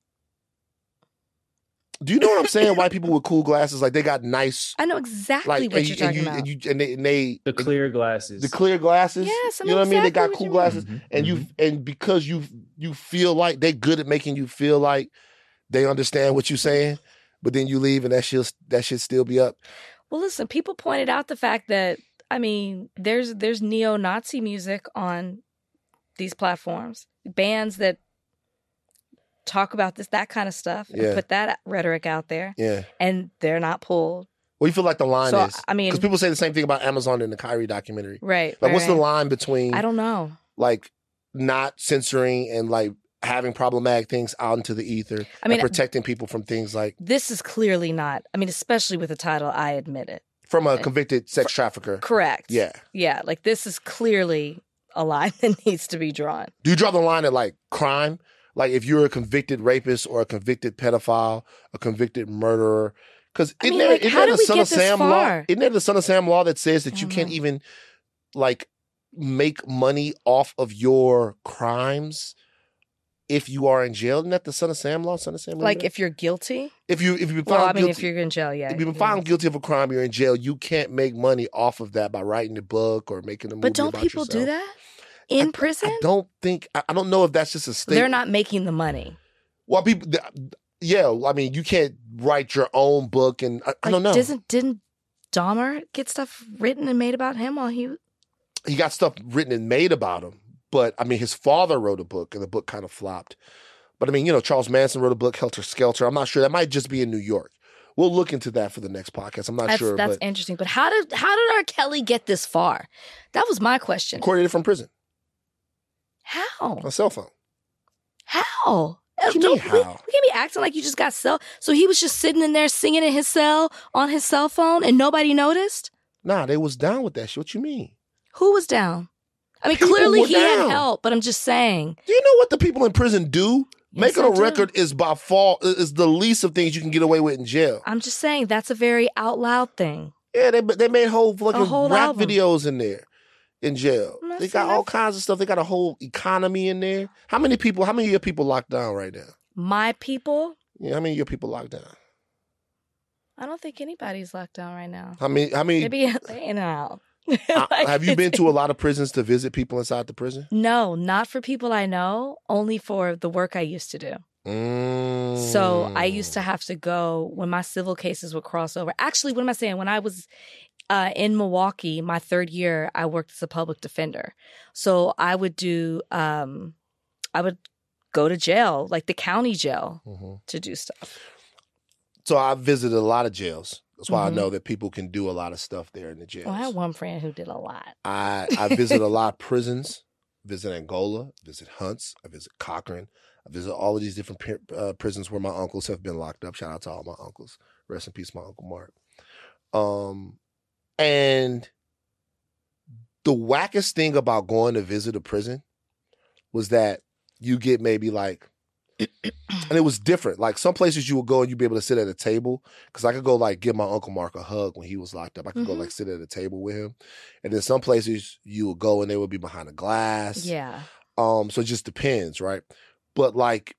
Do you know what I'm saying? White people with cool glasses, like they got nice... I know exactly what you're talking about. The clear glasses. The clear glasses. Yes, I you know what I mean? They got exactly cool what you glasses. And because you feel like they're good at making you feel like they understand what you're saying, but then you leave and that should still be up. Well, listen, people pointed out the fact that, there's neo-Nazi music on these platforms. Bands that talk about that kind of stuff and put that rhetoric out there. Yeah. And they're not pulled. What do you feel like the line is? Because people say the same thing about Amazon in the Kyrie documentary. Right. Like, what's the line between... I don't know. Like, not censoring and, like, having problematic things out into the ether, and protecting people from things like... This is clearly not, especially with the title, I admit it. From a convicted sex trafficker. Correct. Yeah. Yeah, like this is clearly a line that needs to be drawn. Do you draw the line at like crime? Like if you're a convicted rapist or a convicted pedophile, a convicted murderer... Because isn't there the Son of Sam law? Isn't there the Son of Sam law that says that you can't even like make money off of your crimes if you are in jail? Isn't that the Son of Sam law? Son of Sam. Like if you're guilty. If you've been found guilty, if you're in jail, yeah. If you've been found guilty of a crime, you're in jail. You can't make money off of that by writing a book or making a movie. But don't people do that in prison? I don't think. I don't know if that's just a state. They're not making the money. Well, people. Yeah, you can't write your own book, and I don't know. Didn't Dahmer get stuff written and made about him while he got stuff written and made about him? But his father wrote a book, and the book kind of flopped. But Charles Manson wrote a book, Helter Skelter. I'm not sure. That might just be in New York. We'll look into that for the next podcast. I'm not sure. That's interesting. But how did R. Kelly get this far? That was my question. Recorded it from prison. How? On a cell phone. How? What you mean, how? We can't be acting like you just got cell. So he was just sitting in there singing in his cell on his cell phone and nobody noticed? Nah, they was down with that shit. What you mean? Who was down? Clearly he had help, but I'm just saying. Do you know what the people in prison do? Yes, Making a record is by far is the least of things you can get away with in jail. I'm just saying that's a very out loud thing. Yeah, they made whole rap album. Videos in there. In jail. They got all kinds of stuff. They got a whole economy in there. How many of your people locked down right now? My people? Yeah, how many of your people locked down? I don't think anybody's locked down right now. How many? Maybe in and out. Have you been to a lot of prisons to visit people inside the prison? No, not for people I know, only for the work I used to do. So I used to have to go when my civil cases would cross over. Actually, what am I saying? When I was in Milwaukee, my third year, I worked as a public defender. So I would I would go to jail, like the county jail, to do stuff. So I visited a lot of jails. That's why I know that people can do a lot of stuff there in the jails. Well, I had one friend who did a lot. I visit a lot of prisons. Visit Angola, visit Hunts, I visit Cochran. I visit all of these different prisons where my uncles have been locked up. Shout out to all my uncles. Rest in peace, my Uncle Mark. And the wackest thing about going to visit a prison was that you get maybe like, and it was different. Like some places you would go and you'd be able to sit at a table. Because I could go like give my Uncle Mark a hug when he was locked up. I could go like sit at a table with him. And then some places you would go and they would be behind a glass. Yeah. So it just depends, right? But like,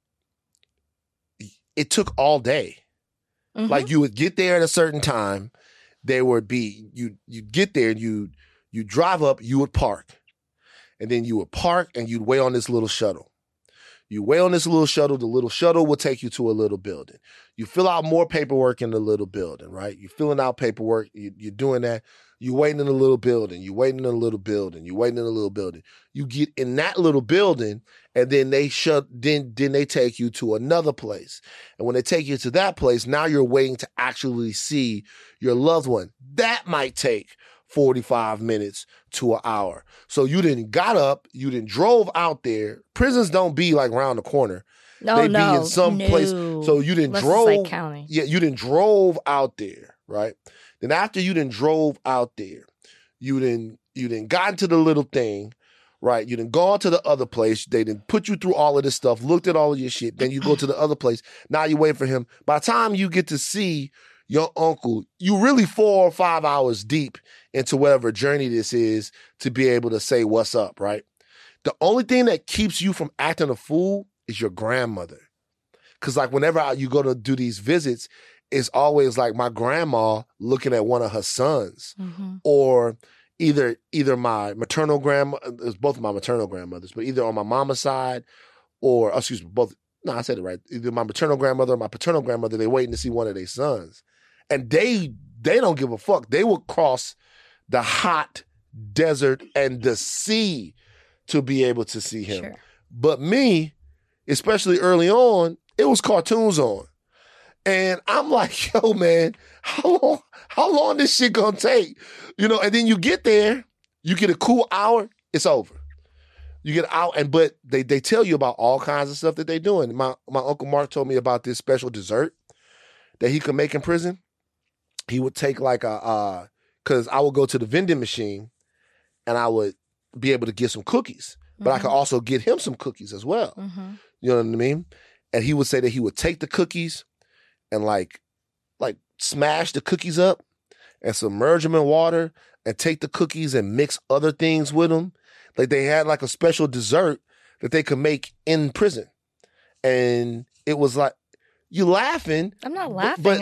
it took all day. Like you would get there at a certain time. There would be, you'd get there and you drive up, you would park. And then you would park and you'd wait on this little shuttle. You wait on this little shuttle. The little shuttle will take you to a little building. You fill out more paperwork in the little building, right? You're filling out paperwork. You're doing that. You're waiting in a little building. You're waiting in a little building. You're waiting in a little building. You get in that little building, and then they then they take you to another place. And when they take you to that place, now you're waiting to actually see your loved one. That might take 45 minutes to an hour. So you didn't got up, you didn't drove out there. Prisons don't be like around the corner. They be in some place. So you didn't drove. Like county. Yeah, you didn't drove out there, right? Then after you didn't drove out there, you didn't got into the little thing, right? You didn't gone to the other place. They didn't put you through all of this stuff, looked at all of your shit. Then you go to the other place. Now you wait for him. By the time you get to see your uncle, you really 4 or 5 hours deep into whatever journey this is to be able to say what's up, right? The only thing that keeps you from acting a fool is your grandmother. Because like whenever you go to do these visits, it's always like my grandma looking at one of her sons, or either my maternal grandma, it's both of my maternal grandmothers, but either on my mama's side or, excuse me, both, no, I said it right. Either my maternal grandmother or my paternal grandmother, they're waiting to see one of their sons. And they don't give a fuck. They will cross the hot desert and the sea to be able to see him. Sure. But me, especially early on, it was cartoons on. And I'm like, yo, man, how long this shit gonna take? You know, and then you get there, you get a cool hour, it's over. You get out, but they tell you about all kinds of stuff that they're doing. My Uncle Mark told me about this special dessert that he could make in prison. He would take like because I would go to the vending machine and I would be able to get some cookies, but I could also get him some cookies as well. You know what I mean? And he would say that he would take the cookies and like smash the cookies up and submerge them in water and take the cookies and mix other things with them. Like they had like a special dessert that they could make in prison. And it was like, you laughing. I'm not laughing.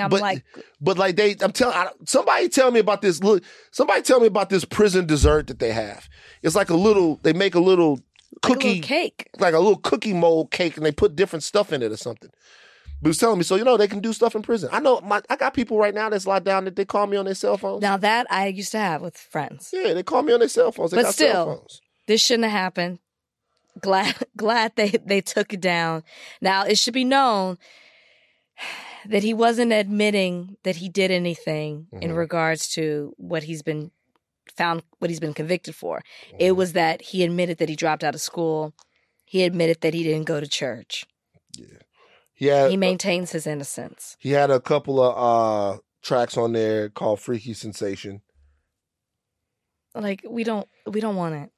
Somebody tell me about this. Look, somebody tell me about this prison dessert that they have. It's like they make a little cookie, like a little cake. Like a little cookie mold cake, and they put different stuff in it or something. But he was telling me, so they can do stuff in prison. I know I got people right now that's locked down that they call me on their cell phones. Now that I used to have with friends. Yeah, they call me on their cell phones. They got cell phones. This shouldn't have happened. Glad they took it down. Now it should be known that he wasn't admitting that he did anything in regards to what he's been convicted for. It was that he admitted that he dropped out of school. He admitted that he didn't go to church. Yeah. He maintains his innocence. He had a couple of tracks on there called Freaky Sensation. Like we don't want it.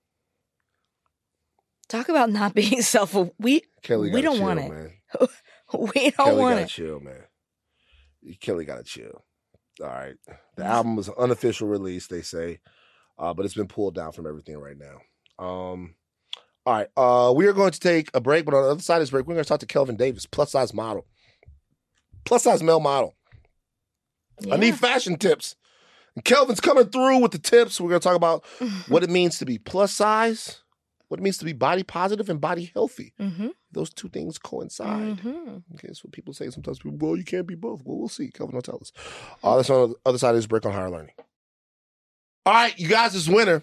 Talk about not being we don't want it. Man. We don't want it. Chill, man. Kelly gotta chill. All right. The album was an unofficial release, they say, but it's been pulled down from everything right now. All right. We are going to take a break, but on the other side of this break, we're going to talk to Kelvin Davis, plus size model, plus size male model. Yeah. I need fashion tips. And Kelvin's coming through with the tips. We're going to talk about what it means to be plus size, what it means to be body positive and body healthy. Those two things coincide. Okay, that's what people say. Sometimes people, well, you can't be both. Well, we'll see. Kelvin will tell us. That's on the other side of this break on Higher Learning. All right, you guys, it's winter.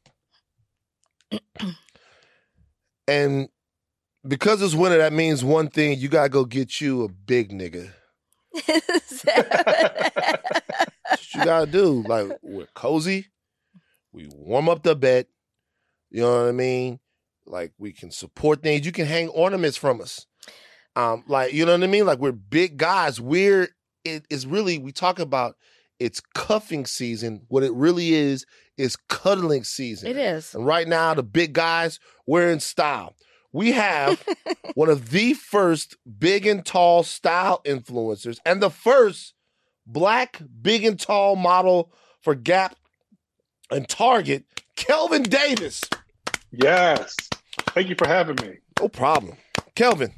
And because it's winter, that means one thing. You got to go get you a big nigga. That's what you got to do. Like, we're cozy. We warm up the bed. You know what I mean? Like, we can support things. You can hang ornaments from us. Like, you know what I mean? Like, we're big guys. It's really, we talk about it's cuffing season. What it really is cuddling season. It is. And right now, the big guys, we're in style. We have one of the first big and tall style influencers and the first Black big and tall model for Gap and Target, Kelvin Davis. Yes. Thank you for having me. No problem. Kelvin,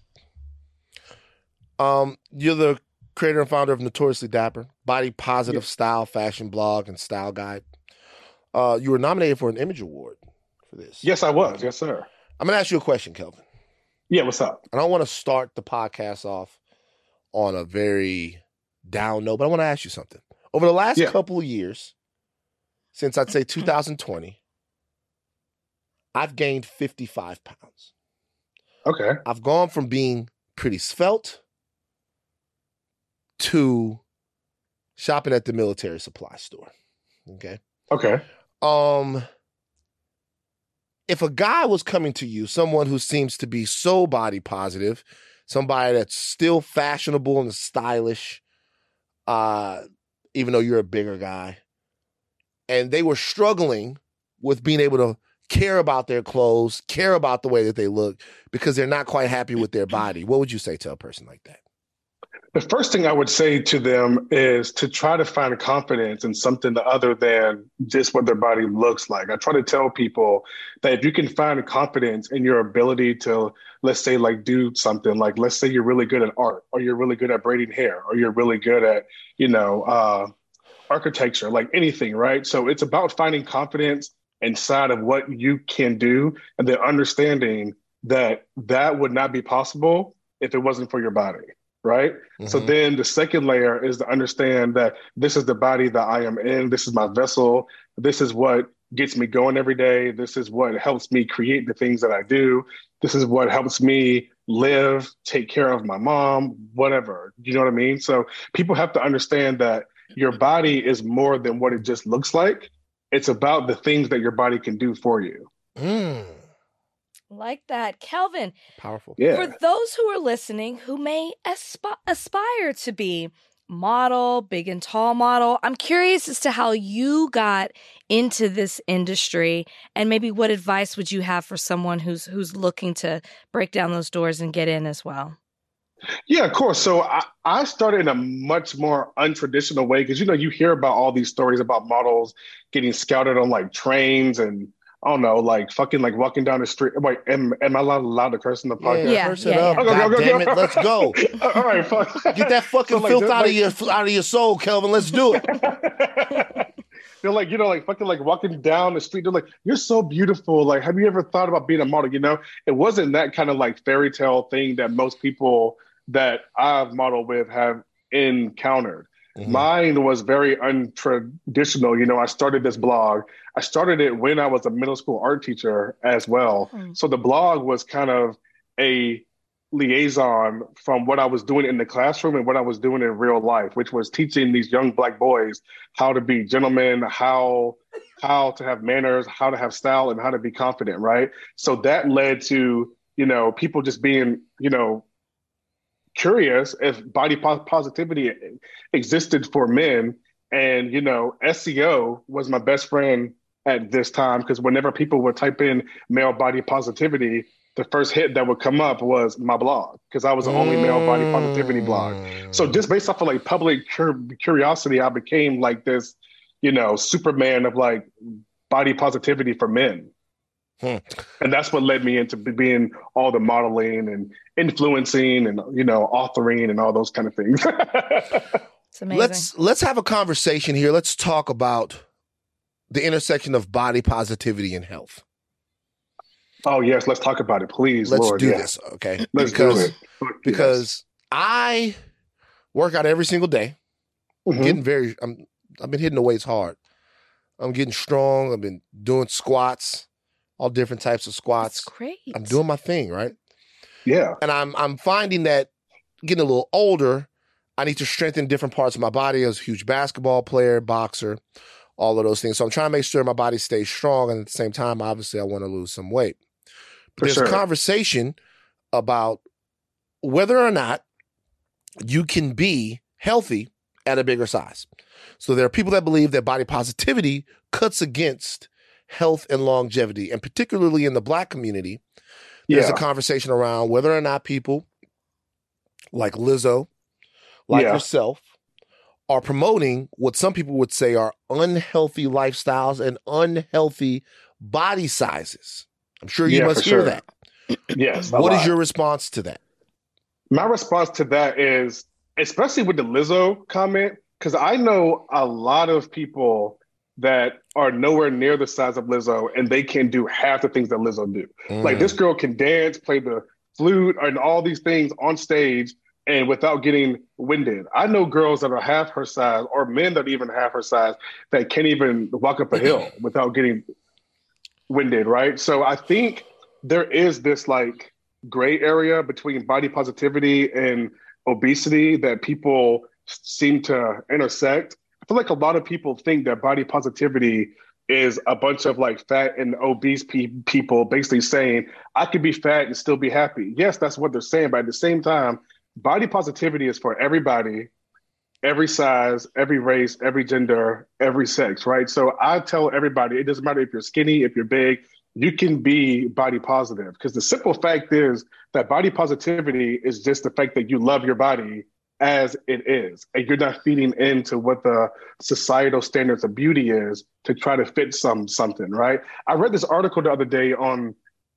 you're the creator and founder of Notoriously Dapper, body positive style fashion blog and style guide. You were nominated for an Image Award for this. Yes, I was. Yes, sir. I'm going to ask you a question, Kelvin. Yeah, what's up? I don't want to start the podcast off on a very down note, but I want to ask you something. Over the last couple of years, since I'd say 2020, I've gained 55 pounds. Okay. I've gone from being pretty svelte to shopping at the military supply store. Okay. Okay. If a guy was coming to you, someone who seems to be so body positive, somebody that's still fashionable and stylish, even though you're a bigger guy, and they were struggling with being able to care about their clothes, care about the way that they look, because they're not quite happy with their body, what would you say to a person like that? The first thing I would say to them is to try to find confidence in something other than just what their body looks like. I try to tell people that if you can find confidence in your ability to, let's say, like do something, like let's say you're really good at art, or you're really good at braiding hair, or you're really good at, architecture, like anything, right? So it's about finding confidence inside of what you can do, and then understanding that that would not be possible if it wasn't for your body. Right. Mm-hmm. So then the second layer is to understand that this is the body that I am in. This is my vessel. This is what gets me going every day. This is what helps me create the things that I do. This is what helps me live, take care of my mom, whatever. You know what I mean? So people have to understand that your body is more than what it just looks like. It's about the things that your body can do for you. Like that. Kelvin, Powerful. Yeah. for those who are listening who may aspire to be model, big and tall model, I'm curious as to how you got into this industry, and maybe what advice would you have for someone who's looking to break down those doors and get in as well? Yeah, of course. So I started in a much more untraditional way because, you hear about all these stories about models getting scouted on like trains and I don't know, like fucking like walking down the street. Wait, am I allowed to curse in the podcast? Yeah, curse it up. Okay, God okay, damn it, let's go. All right, fuck. Get that fucking So, like, filth they're out of your soul, Kelvin. Let's do it. They're like, like fucking like walking down the street. They're like, you're so beautiful. Like, have you ever thought about being a model? It wasn't that kind of like fairy tale thing that most people that I've modeled with have encountered. Mm-hmm. Mine was very untraditional. I started this blog. I started it when I was a middle school art teacher as well. Mm-hmm. So the blog was kind of a liaison from what I was doing in the classroom and what I was doing in real life, which was teaching these young Black boys how to be gentlemen, how to have manners, how to have style, and how to be confident, right? So that led to, people just being, curious if body positivity existed for men. And, SEO was my best friend at this time because whenever people would type in male body positivity, the first hit that would come up was my blog because I was the only male body positivity blog. So just based off of like public curiosity, I became like this, Superman of like body positivity for men. And that's what led me into being all the modeling and influencing and, authoring and all those kind of things. It's amazing. Let's have a conversation here. Let's talk about the intersection of body positivity and health. Oh, yes. Let's talk about it, please. Let's Lord, do yeah. this. Okay. Let's do it. Because I work out every single day. Mm-hmm. I've been hitting the weights hard. I'm getting strong. I've been doing squats, all different types of squats. That's great. I'm doing my thing, right? Yeah. And I'm finding that getting a little older, I need to strengthen different parts of my body. I was a huge basketball player, boxer, all of those things. So I'm trying to make sure my body stays strong. And at the same time, obviously, I want to lose some weight. But there's a conversation about whether or not you can be healthy at a bigger size. So there are people that believe that body positivity cuts against health and longevity. And particularly in the Black community, there's a conversation around whether or not people like Lizzo, like yourself, are promoting what some people would say are unhealthy lifestyles and unhealthy body sizes. I'm sure you must hear that. Yes. What is your response to that? My response to that is, especially with the Lizzo comment, because I know a lot of people that are nowhere near the size of Lizzo and they can do half the things that Lizzo do. Like this girl can dance, play the flute and all these things on stage and without getting winded. I know girls that are half her size or men that are even half her size that can't even walk up a hill without getting winded, right? So I think there is this like gray area between body positivity and obesity that people seem to intersect. I feel like a lot of people think that body positivity is a bunch of like fat and obese people basically saying, I could be fat and still be happy. Yes, that's what they're saying. But at the same time, body positivity is for everybody, every size, every race, every gender, every sex, right? So I tell everybody, it doesn't matter if you're skinny, if you're big, you can be body positive. Because the simple fact is that body positivity is just the fact that you love your body as it is. And you're not feeding into what the societal standards of beauty is to try to fit something, right? I read this article the other day on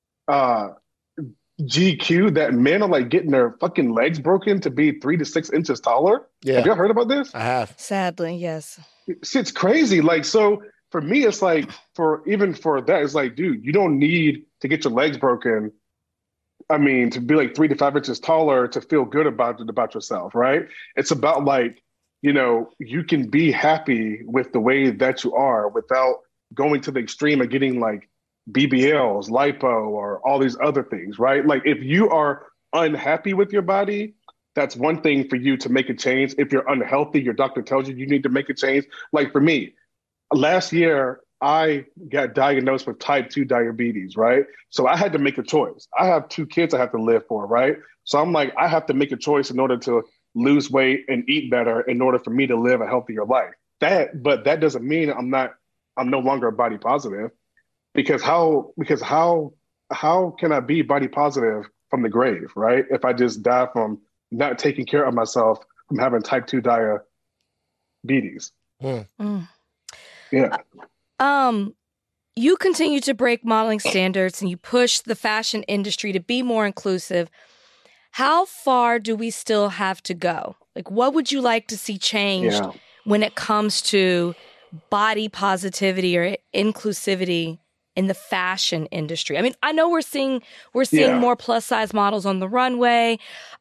GQ that men are like getting their fucking legs broken to be 3 to 6 inches taller. Yeah. Have you heard about this? I have. Sadly, yes. It's crazy. Like, so for me, it's like, for that, it's like, dude, you don't need to get your legs broken. I mean, to be like 3 to 5 inches taller to feel good about yourself, right? It's about like, you can be happy with the way that you are without going to the extreme of getting like BBLs, lipo, or all these other things, right? Like if you are unhappy with your body, that's one thing for you to make a change. If you're unhealthy, your doctor tells you you need to make a change. Like for me, last year, I got diagnosed with type 2 diabetes, right? So I had to make a choice. I have 2 kids I have to live for, right? So I'm like, I have to make a choice in order to lose weight and eat better in order for me to live a healthier life. But that doesn't mean I'm no longer body positive, because how can I be body positive from the grave, right? If I just die from not taking care of myself, from having type 2 diabetes. Yeah. You continue to break modeling standards and you push the fashion industry to be more inclusive. How far do we still have to go? Like, what would you like to see changed when it comes to body positivity or inclusivity in the fashion industry? I mean, I know we're seeing more plus size models on the runway.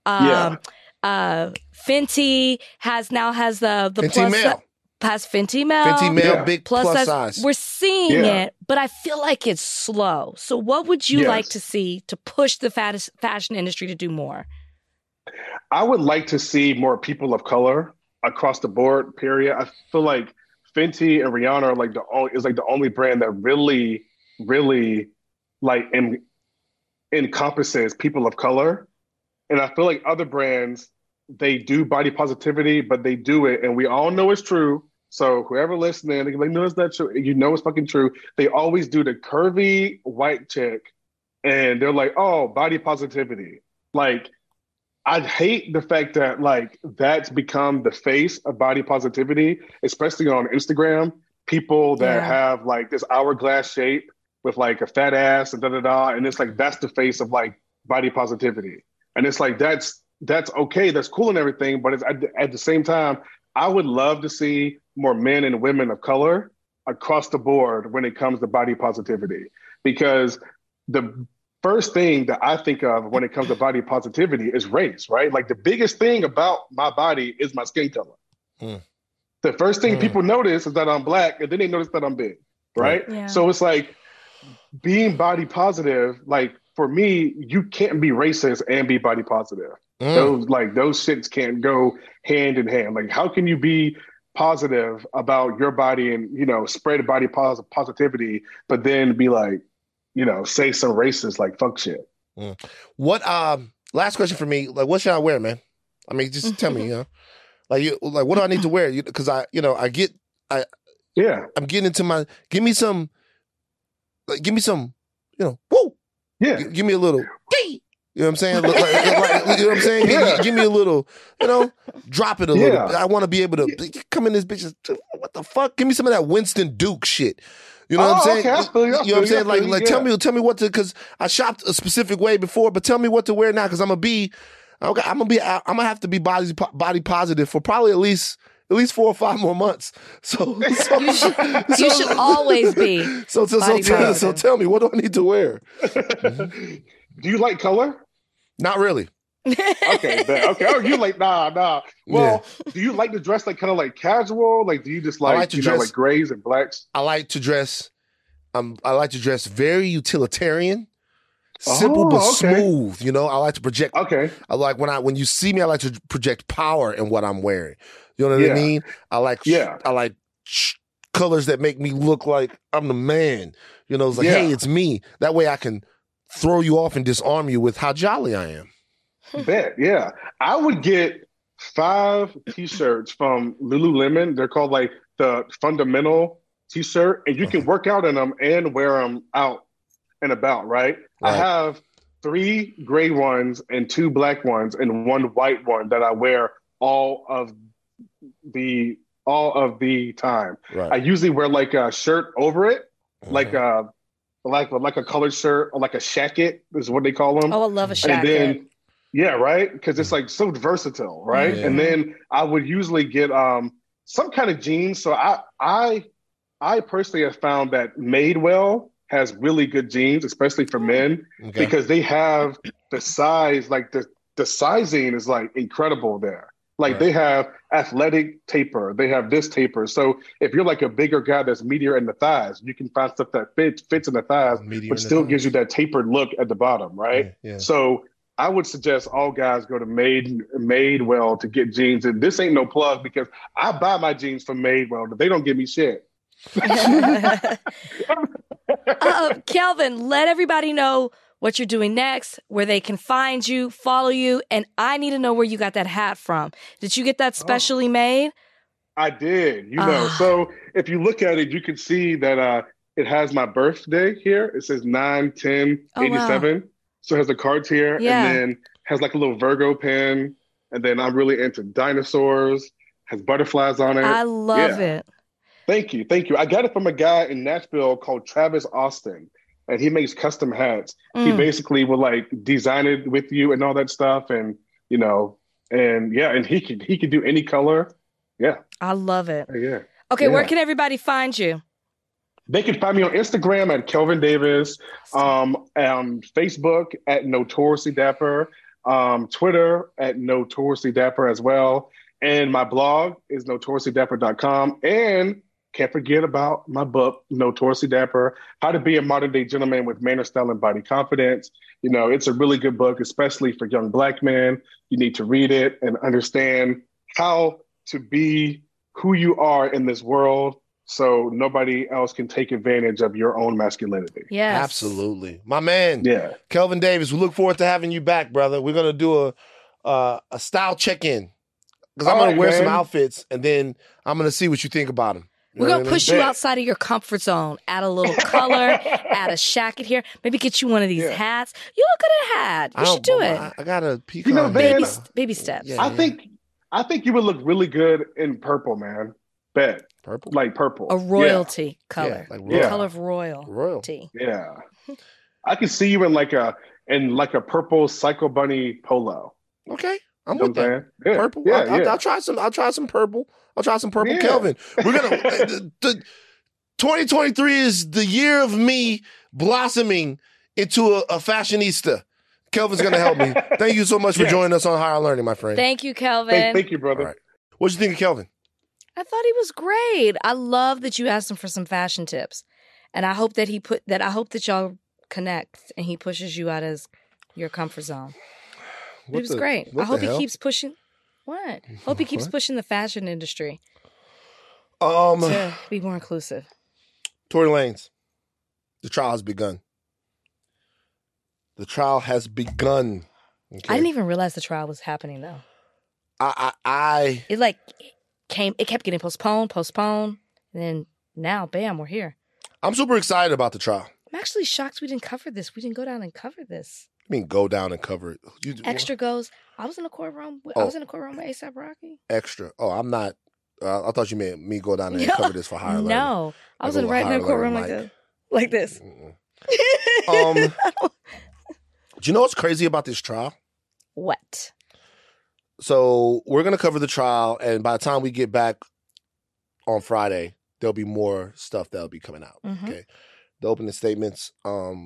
Fenty has the Fenty plus male. Has Fenty male, big plus size. We're seeing it, but I feel like it's slow. So what would you like to see to push the fashion industry to do more? I would like to see more people of color across the board, period. I feel like Fenty and Rihanna are like the only brand that really, really like encompasses people of color. And I feel like other brands, they do body positivity, but they do it, and we all know it's true. So whoever listening, they can be like, no, it's not true. You know it's fucking true. They always do the curvy white chick, and they're like, oh, body positivity. Like, I hate the fact that like that's become the face of body positivity, especially on Instagram. People that have like this hourglass shape with like a fat ass and and it's like that's the face of like body positivity. And it's like that's okay, that's cool and everything, but it's at the same time, I would love to see more men and women of color across the board when it comes to body positivity. Because the first thing that I think of when it comes to body positivity is race, right? Like the biggest thing about my body is my skin color. The first thing people notice is that I'm Black, and then they notice that I'm big, right? Yeah. So it's like being body positive, like for me, you can't be racist and be body positive. Those shits can't go hand in hand. Like, how can you be positive about your body and, you know, spread body positivity, but then be like, you know, say some racist like fuck shit. What last question for me, like what should I wear, man? I mean, just tell me, you know. Like what do I need to wear? Because I'm getting into give me some, you know, woo. Yeah. Give me a little you know what I'm saying? You know what I'm saying? Give me a little, you know, drop it a little bit. I want to be able to come in this bitch. What the fuck? Give me some of that Winston Duke shit. You know what I'm saying? Okay, you know what I'm saying? Like tell me what to, because I shopped a specific way before, but tell me what to wear now, because I'm gonna have to be body positive for probably at least 4 or 5 more months. So you should always be. So tell me, what do I need to wear? Do you like color? Not really. Okay. Oh, you like nah. Well, do you like to dress like kind of like casual? Like, do you just like to dress like grays and blacks? I like to dress. I like to dress very utilitarian, simple but smooth. You know, I like to project. Okay. I like when you see me, I like to project power in what I'm wearing. You know what I mean? I like colors that make me look like I'm the man. You know, it's like, hey, it's me. That way I can throw you off and disarm you with how jolly I am. Bet, yeah. I would get 5 t-shirts from Lululemon. They're called like the Fundamental t-shirt, and you can work out in them and wear them out and about, right? I have 3 gray ones and 2 black ones and 1 white one that I wear all of the time. Right. I usually wear like a shirt over it, like a colored shirt, or like a shacket is what they call them. Oh, I love a shacket. And then, right? Because it's like so versatile, right? Yeah. And then I would usually get some kind of jeans. So I personally have found that Madewell has really good jeans, especially for men, because they have the size, like the sizing is like incredible there. Like they have athletic taper, they have this taper. So if you're like a bigger guy that's meatier in the thighs, you can find stuff that fits in the thighs, but still gives you that tapered look at the bottom, right? Yeah. So I would suggest all guys go to Madewell to get jeans. And this ain't no plug, because I buy my jeans from Madewell, but they don't give me shit. Kelvin, let everybody know what you're doing next, where they can find you, follow you, and I need to know where you got that hat from. Did you get that specially made? I did, So if you look at it, you can see that it has my birthday here. It says 9/10/87. Wow. So it has the cards here, and then has like a little Virgo pin. And then I'm really into dinosaurs, has butterflies on it. I love it. Thank you. I got it from a guy in Nashville called Travis Austin, and he makes custom hats. He basically will like design it with you and all that stuff. And, and he can do any color. Yeah. I love it. Yeah. Okay. Where can everybody find you? They can find me on Instagram at Kelvin Davis, on Facebook at Notoriously Dapper, Twitter at Notoriously Dapper as well. And my blog is notoriously-dapper.com. And can't forget about my book, Notoriously Dapper, How to Be a Modern Day Gentleman with Manner, Style, and Body Confidence. It's a really good book, especially for young Black men. You need to read it and understand how to be who you are in this world, so nobody else can take advantage of your own masculinity. Yes. Absolutely. My man. Yeah. Kelvin Davis, we look forward to having you back, brother. We're going to do a style check-in because I'm going to wear some outfits and then I'm going to see what you think about them. We're going to push you outside of your comfort zone. Add a little color, add a shacket here. Maybe get you one of these hats. You look good in a hat. You should do it. I got to peek on baby steps. Yeah, I think you would look really good in purple, man. Bet. Purple? Like purple. A royalty color. Yeah, like the color of royalty. Yeah. I can see you in like a purple Psycho Bunny polo. Okay. I'm with that. Yeah. Purple. Yeah, I'll try some purple. I'll try some purple. Kelvin. We're gonna 2023 is the year of me blossoming into a fashionista. Kelvin's gonna help me. Thank you so much for joining us on Higher Learning, my friend. Thank you, Kelvin. Thank you, brother. All right. What'd you think of Kelvin? I thought he was great. I love that you asked him for some fashion tips. And I hope that I hope that y'all connect and he pushes you out of your comfort zone. It was great. I hope he keeps pushing. What? Hope he keeps pushing the fashion industry to be more inclusive. Tory Lanez, the trial has begun. The trial has begun. Okay? I didn't even realize the trial was happening though. It kept getting postponed, and then now, bam, we're here. I'm super excited about the trial. I'm actually shocked we didn't cover this. We didn't go down and cover this. I mean, go down and cover it. Extra goes. I was in a courtroom. I was in a courtroom with A$AP Rocky. Extra. Oh, I'm not. I thought you meant me go down there and cover this for Higher Learning. No, I was right in a courtroom like this. Do you know what's crazy about this trial? What? So we're going to cover the trial, and by the time we get back on Friday, there'll be more stuff that'll be coming out. Mm-hmm. Okay, the opening statements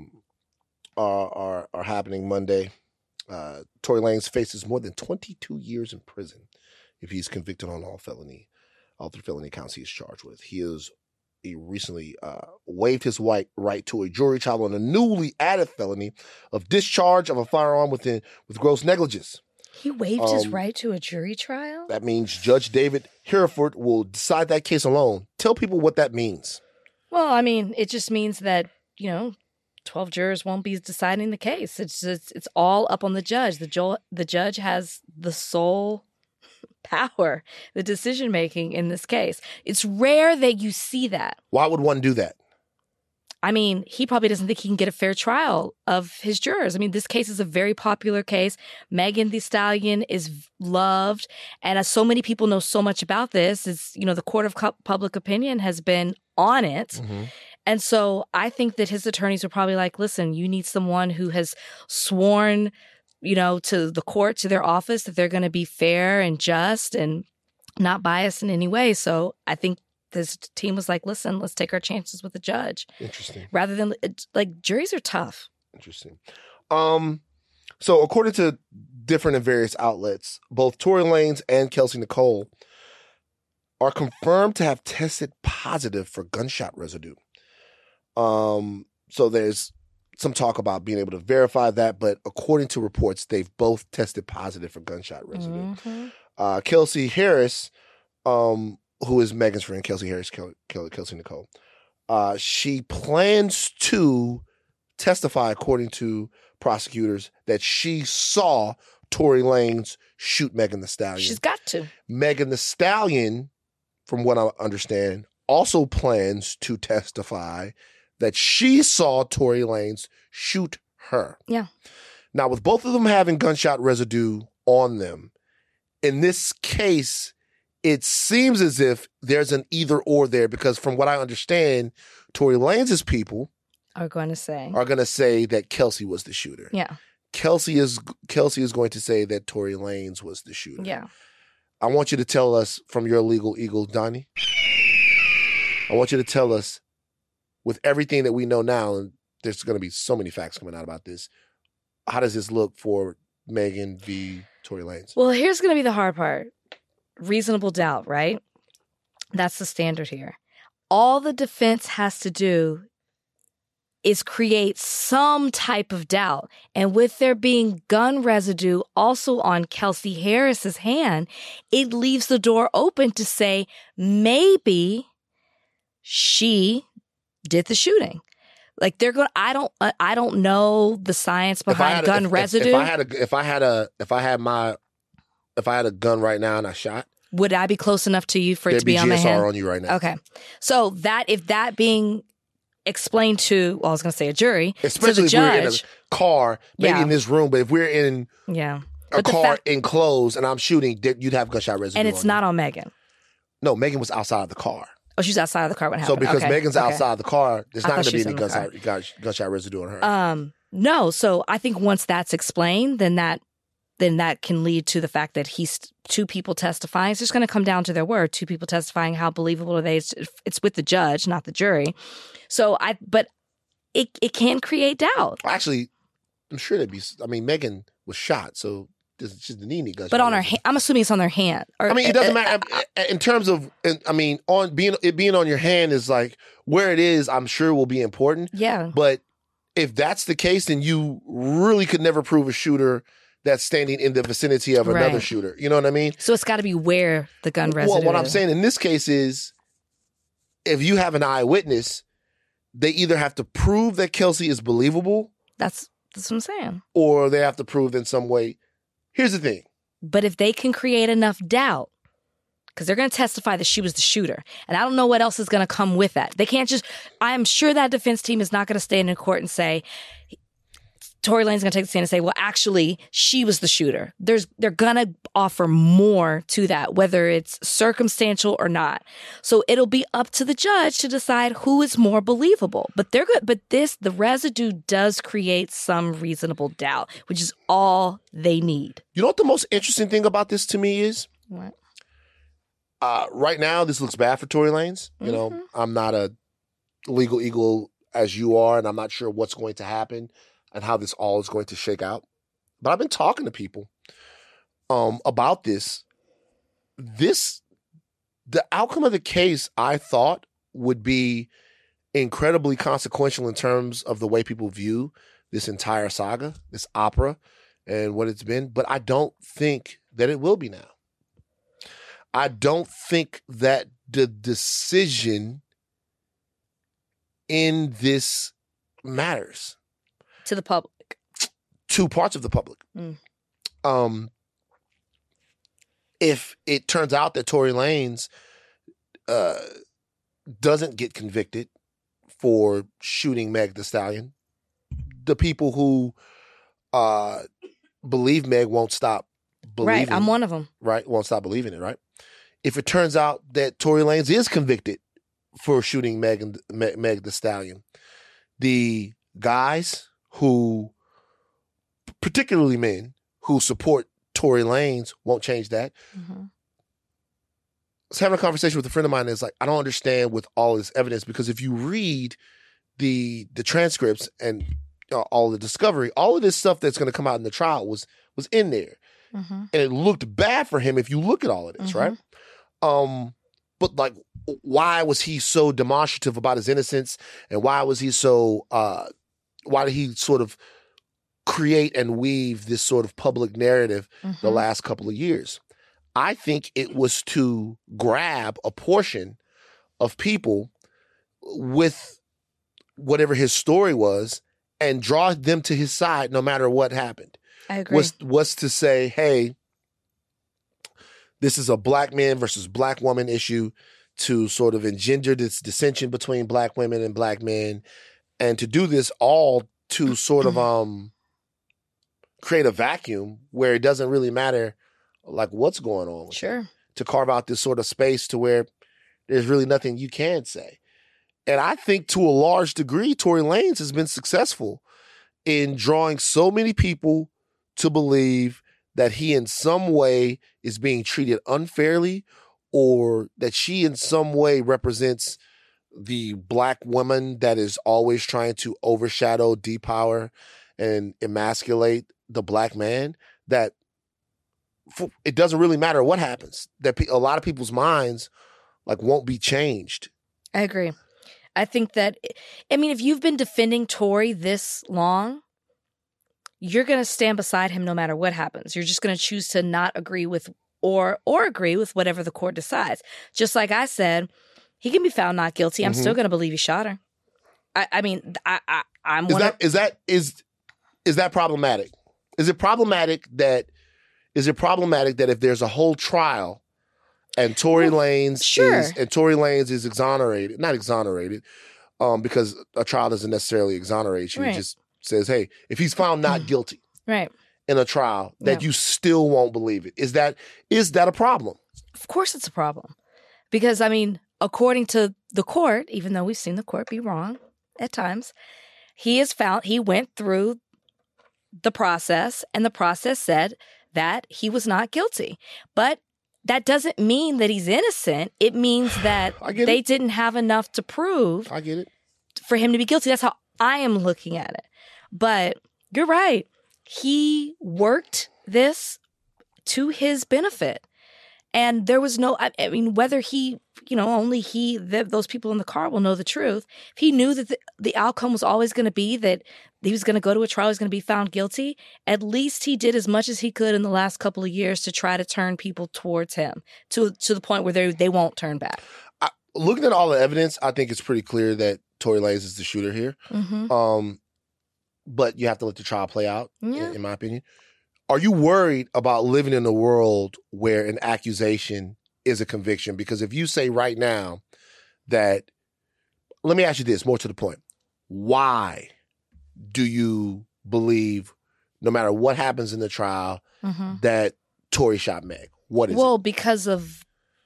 are happening Monday. Tory Lanez faces more than 22 years in prison if he's convicted on all 3 felony counts he is charged with. He recently waived his right to a jury trial on a newly added felony of discharge of a firearm with gross negligence. He waived his right to a jury trial? That means Judge David Hereford will decide that case alone. Tell people what that means. Well, I mean, it just means that, 12 jurors won't be deciding the case. It's all up on the judge. The judge has the sole power, the decision making in this case. It's rare that you see that. Why would one do that? I mean, he probably doesn't think he can get a fair trial of his jurors. I mean, this case is a very popular case. Megan Thee Stallion is loved. And as so many people know so much about this, the court of public opinion has been on it. Mm-hmm. And so I think that his attorneys are probably like, listen, you need someone who has sworn, to the court, to their office, that they're going to be fair and just and not biased in any way. So I think this team was like, listen, let's take our chances with the judge. Interesting. Rather than, juries are tough. Interesting. So according to different and various outlets, both Tory Lanez and Kelsey Nicole are confirmed to have tested positive for gunshot residue. So there's some talk about being able to verify that, but according to reports, they've both tested positive for gunshot residue. Mm-hmm. Kelsey Harris who is Megan's friend, Kelsey Harris, Kelsey Nicole, she plans to testify, according to prosecutors, that she saw Tory Lanez shoot Megan Thee Stallion. She's got to. Megan Thee Stallion, from what I understand, also plans to testify that she saw Tory Lanez shoot her. Yeah. Now, with both of them having gunshot residue on them, in this case, it seems as if there's an either or there, because from what I understand, Tory Lanez's people are going to say that Kelsey was the shooter. Yeah. Kelsey is going to say that Tory Lanez was the shooter. Yeah. I want you to tell us, from your legal eagle, Donnie, I want you to tell us, with everything that we know now, and there's going to be so many facts coming out about this, how does this look for Megan v. Tory Lanez? Well, here's going to be the hard part. Reasonable doubt, right? That's the standard here. All the defense has to do is create some type of doubt. And with there being gun residue also on Kelsey Harris's hand, it leaves the door open to say maybe she did the shooting. Like they're going. I don't know the science behind gun residue. If I had a gun right now and I shot, would I be close enough to you for it to be on my hand? There'd be GSR on you right now. Okay, so if that being explained to, well, I was going to say a jury, especially to the if we're in judge, a car, maybe in this room, but if we're in a car enclosed and I'm shooting, you'd have gunshot residue. And it's not on Megan. No, Megan was outside of the car. Oh, she's outside of the car when it happened. So because Megan's okay. outside the car, there's not going to be any gunshot residue on her. No. So I think once that's explained, then that can lead to the fact that he's two people testifying. It's just going to come down to their word. Two people testifying. How believable are they? It's with the judge, not the jury. So but it can create doubt. Actually, I'm sure there'd be. I mean, Megan was shot, so she didn't need any gunshot. But on her, I'm assuming it's on their hand. I mean, it doesn't matter in terms of. I mean, on being on your hand is like where it is. I'm sure will be important. Yeah. But if that's the case, then you really could never prove a shooter that's standing in the vicinity of another shooter. You know what I mean? So it's got to be where the gun residue. Well, what I'm saying in this case is, if you have an eyewitness, they either have to prove that Kelsey is believable. That's what I'm saying. Or they have to prove in some way. Here's the thing. But if they can create enough doubt, because they're going to testify that she was the shooter, and I don't know what else is going to come with that. They can't just. I'm sure that defense team is not going to stand in court and say, Tory Lanez going to take the stand and say, well, actually, she was the shooter. They're going to offer more to that, whether it's circumstantial or not. So it'll be up to the judge to decide who is more believable. But they're good. But the residue does create some reasonable doubt, which is all they need. You know what the most interesting thing about this to me is? What? Right now, this looks bad for Tory Lanez. You know, I'm not a legal eagle as you are, and I'm not sure what's going to happen and how this all is going to shake out. But I've been talking to people about this. The outcome of the case, I thought, would be incredibly consequential in terms of the way people view this entire saga, this opera, and what it's been. But I don't think that it will be now. I don't think that the decision in this matters. To the public. To parts of the public. If it turns out that Tory Lanez doesn't get convicted for shooting Meg Thee Stallion, the people who believe Meg won't stop believing. Right, I'm one of them. Right, won't stop believing it, right? If it turns out that Tory Lanez is convicted for shooting Meg Thee Stallion, the guys who, particularly men, who support Tory Lanez won't change that. I was having a conversation with a friend of mine that's like, I don't understand with all this evidence, because if you read the transcripts and all the discovery, all of this stuff that's going to come out in the trial was in there. And it looked bad for him if you look at all of this, right? But like, why was he so demonstrative about his innocence? And why was he so, why did he sort of create and weave this sort of public narrative the last couple of years? I think it was to grab a portion of people with whatever his story was and draw them to his side no matter what happened. I agree. Was to say, hey, this is a black man versus black woman issue, to sort of engender this dissension between black women and black men, and to do this all to sort of create a vacuum where it doesn't really matter like what's going on with Sure. it, to carve out this sort of space to where there's really nothing you can say. And I think to a large degree, Tory Lanez has been successful in drawing so many people to believe that he in some way is being treated unfairly, or that she in some way represents the black woman that is always trying to overshadow, depower, and emasculate the black man, that it doesn't really matter what happens, that a lot of people's minds like won't be changed. I agree. I think that, I mean, if you've been defending Tory this long, you're going to stand beside him no matter what happens. You're just going to choose to not agree with or agree with whatever the court decides. Just like I said, he can be found not guilty. I'm still going to believe he shot her. I'm Is that problematic? Is it problematic that if there's a whole trial and Tory Lanez is exonerated, not exonerated, because a trial doesn't necessarily exonerate you. It just says, hey, if he's found not guilty in a trial, that you still won't believe it. Is that a problem? Of course it's a problem. Because, I mean, according to the court, even though we've seen the court be wrong at times, he went through the process, and the process said that he was not guilty. But that doesn't mean that he's innocent. It means that they didn't have enough to prove for him to be guilty. That's how I am looking at it. But you're right. He worked this to his benefit. And there was no, I mean, whether he, only those people in the car will know the truth. If he knew that the outcome was always going to be that he was going to go to a trial, he was going to be found guilty, at least he did as much as he could in the last couple of years to try to turn people towards him to the point where they won't turn back. Looking at all the evidence, I think it's pretty clear that Tory Lanez is the shooter here. But you have to let the trial play out, in my opinion. Are you worried about living in a world where an accusation is a conviction? Because if you say right now that, let me ask you this, more to the point. Why do you believe, no matter what happens in the trial, that Tory shot Meg? What is it? Well, because of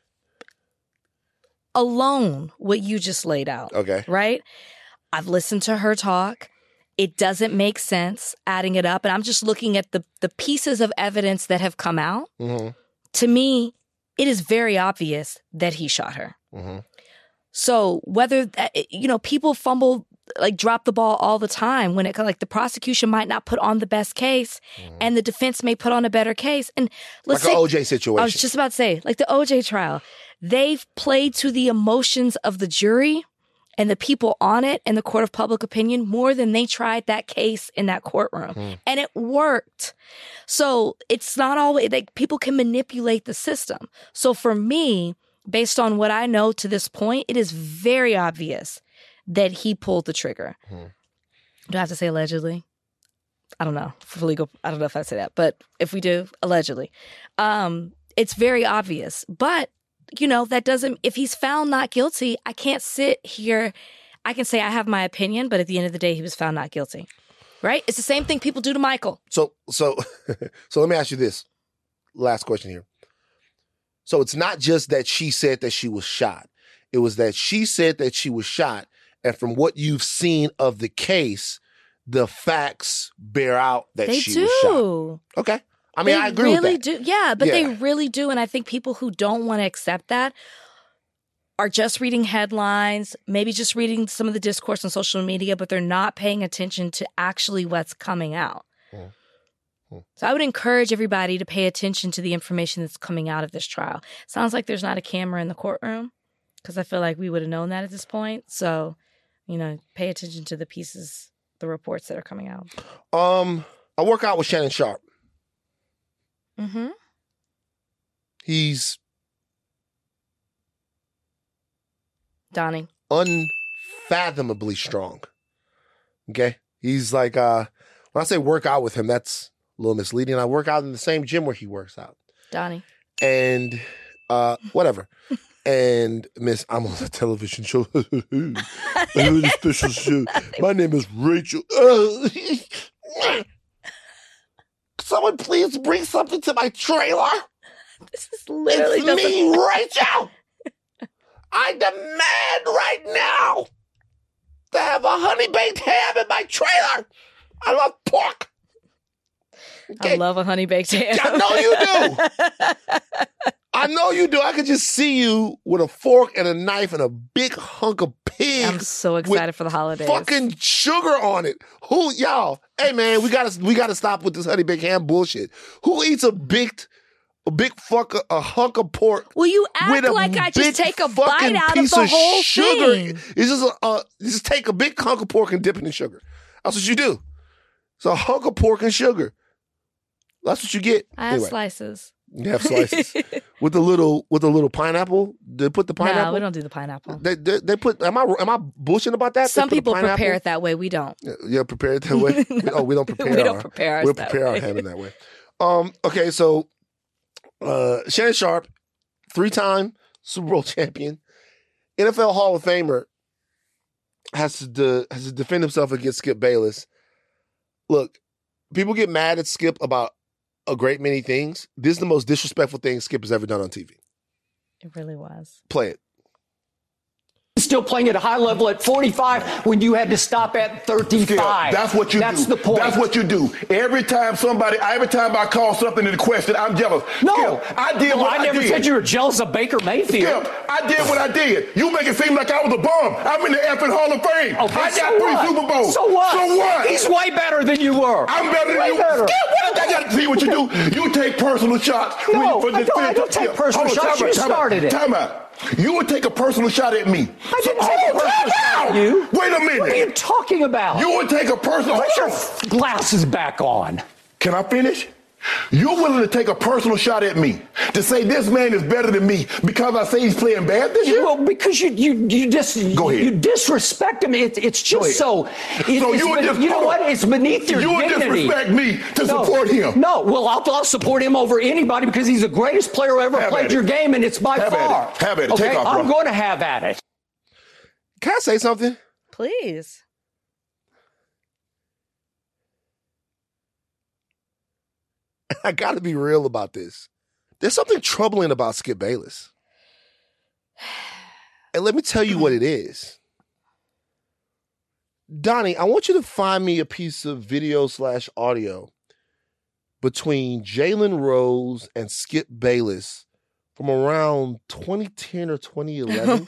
alone what you just laid out. Okay. Right? I've listened to her talk. It doesn't make sense adding it up. And I'm just looking at the pieces of evidence that have come out. To me, it is very obvious that he shot her. So whether, people fumble, drop the ball all the time when the prosecution might not put on the best case and the defense may put on a better case. And let's say, an OJ situation. I was just about to say, like the OJ trial, they've played to the emotions of the jury and the people on it and the court of public opinion more than they tried that case in that courtroom. And it worked. So it's not always people can manipulate the system. So for me, based on what I know to this point, it is very obvious that he pulled the trigger. Do I have to say allegedly? I don't know. For legal, I don't know if I say that, but if we do, allegedly. It's very obvious. But that doesn't, if he's found not guilty, I can't sit here. I can say I have my opinion, but at the end of the day, he was found not guilty. Right? It's the same thing people do to Michael. So let me ask you this. Last question here. So it's not just that she said that she was shot. It was that she said that she was shot. And from what you've seen of the case, the facts bear out that she was shot. Okay. I mean, I agree with that. They really do. Yeah, but they really do. And I think people who don't want to accept that are just reading headlines, maybe just reading some of the discourse on social media, but they're not paying attention to actually what's coming out. So I would encourage everybody to pay attention to the information that's coming out of this trial. Sounds like there's not a camera in the courtroom because I feel like we would have known that at this point. So, pay attention to the pieces, the reports that are coming out. I work out with Shannon Sharp. He's Donnie. Unfathomably strong. Okay? He's like, when I say work out with him, that's a little misleading. I work out in the same gym where he works out. Donnie. And whatever. And Miss, I'm on a television show. A special show. My name is Rachel. Someone please bring something to my trailer. This is literally it's me, Rachel. I demand right now to have a honey baked ham in my trailer. I love pork. Okay. I love a honey baked ham. I know you do. I know you do. I could just see you with a fork and a knife and a big hunk of pig. I'm so excited for the holidays. Fucking sugar on it. Who, y'all? Hey man, we gotta stop with this honey baked ham bullshit. Who eats a hunk of pork? Will you act like I just take a bite out of the whole sugar thing? It's just just take a big hunk of pork and dip it in sugar. That's what you do. It's a hunk of pork and sugar. That's what you get. I have slices. You have slices with the little pineapple. They put the pineapple. No, we don't do the pineapple. They put. Am I bullshitting about that? Some people prepare it that way. We don't. Yeah, prepare it that way. No. Oh, we don't prepare. We don't prepare ours. We'll prepare our ham in that way. Okay, so Shannon Sharpe, 3-time Super Bowl champion, NFL Hall of Famer, has to defend himself against Skip Bayless. Look, people get mad at Skip about a great many things. This is the most disrespectful thing Skip has ever done on TV. It really was. Play it. Still playing at a high level at 45 when you had to stop at 35. Skip, that's what you do. That's the point. That's what you do. Every time I call something into question, I'm jealous. No. Skip, I did what I did. I never said you were jealous of Baker Mayfield. Skip, I did what I did. You make it seem like I was a bum. I'm in the effing Hall of Fame. Okay, I got 3 Super Bowls. So what? So what? He's way better than you were. I'm better than you. Better. Skip, what I got to see what you do? You take personal shots. No, I don't take personal shots. You started it. Time out. You would take a personal shot at me. I didn't take a personal shot at you. Wait a minute. What are you talking about? You would take a personal Put your glasses back on. Can I finish? You're willing to take a personal shot at me to say this man is better than me because I say he's playing bad this year? Well, because you disrespect him. It's just so. You know what? It's beneath your dignity. You would disrespect me to support him. No, well, I'll support him over anybody because he's the greatest player who ever played your game, and it's by far. Have at it. Okay, take off, I'm going to have at it. Can I say something? Please. I got to be real about this. There's something troubling about Skip Bayless. And let me tell you what it is. Donnie, I want you to find me a piece of video/audio between Jalen Rose and Skip Bayless from around 2010 or 2011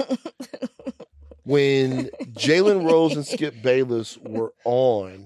when Jalen Rose and Skip Bayless were on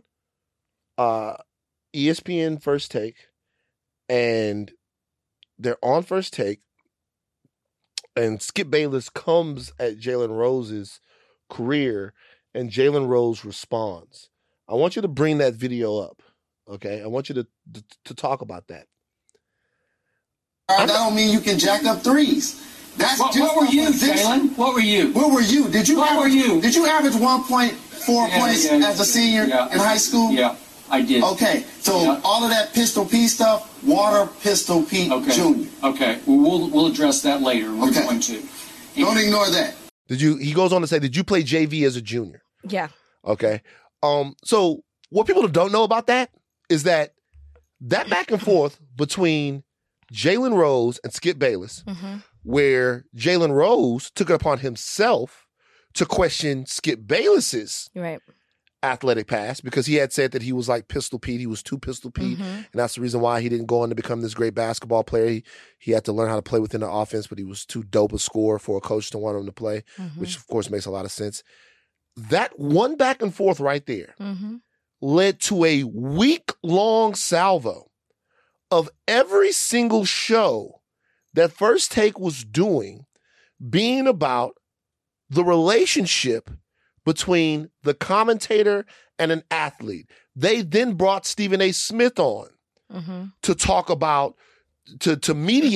ESPN First Take, and they're on First Take, and Skip Bayless comes at Jalen Rose's career, and Jalen Rose responds. I want you to bring that video up, okay? I want you to talk about that. That don't mean you can jack up threes. That's what were you, Jalen? What were you? Where were you? Did you average 1.4 points as a senior in high school? Yeah. I did. Okay, so all of that Pistol Pete stuff, Water Pistol Pete Jr. Okay, well, we'll address that later. We're going to. Don't ignore that. He goes on to say, did you play JV as a junior? Yeah. Okay. So what people don't know about that is that back and forth between Jalen Rose and Skip Bayless, where Jalen Rose took it upon himself to question Skip Bayless's athletic pass because he had said that he was like Pistol Pete. He was too Pistol Pete. And that's the reason why he didn't go on to become this great basketball player. He had to learn how to play within the offense, but he was too dope a scorer for a coach to want him to play, which of course makes a lot of sense. That one back and forth right there led to a week-long salvo of every single show that First Take was doing being about the relationship between the commentator and an athlete. They then brought Stephen A. Smith on to talk about, to mediate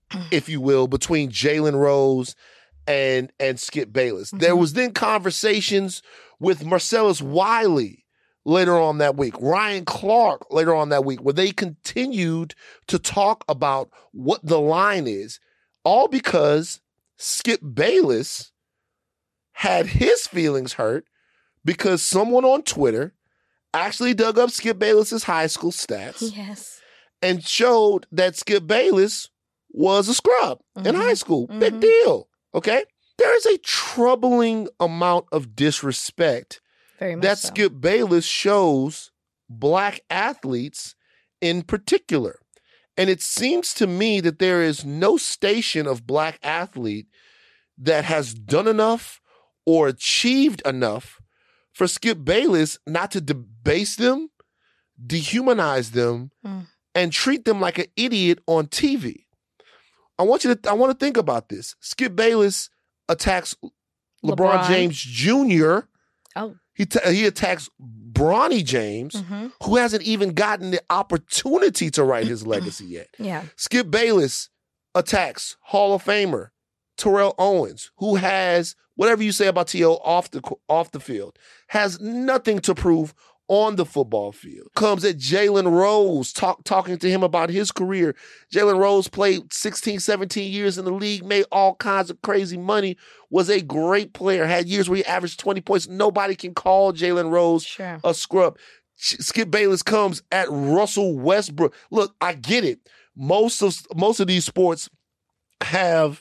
if you will, between Jalen Rose and Skip Bayless. There was then conversations with Marcellus Wiley later on that week, Ryan Clark later on that week, where they continued to talk about what the line is, all because Skip Bayless had his feelings hurt because someone on Twitter actually dug up Skip Bayless's high school stats and showed that Skip Bayless was a scrub in high school. Big deal, okay? There is a troubling amount of disrespect that Skip Bayless shows black athletes in particular. And it seems to me that there is no station of black athlete that has done enough or achieved enough for Skip Bayless not to debase them, dehumanize them, and treat them like an idiot on TV. I want to think about this. Skip Bayless attacks LeBron James Jr. Oh. He attacks Bronny James, who hasn't even gotten the opportunity to write his legacy yet. Yeah. Skip Bayless attacks Hall of Famer Terrell Owens, who has, whatever you say about T.O. off the field, has nothing to prove on the football field. Comes at Jalen Rose, talking to him about his career. Jalen Rose played 16, 17 years in the league, made all kinds of crazy money, was a great player, had years where he averaged 20 points. Nobody can call Jalen Rose a scrub. Skip Bayless comes at Russell Westbrook. Look, I get it. Most of these sports have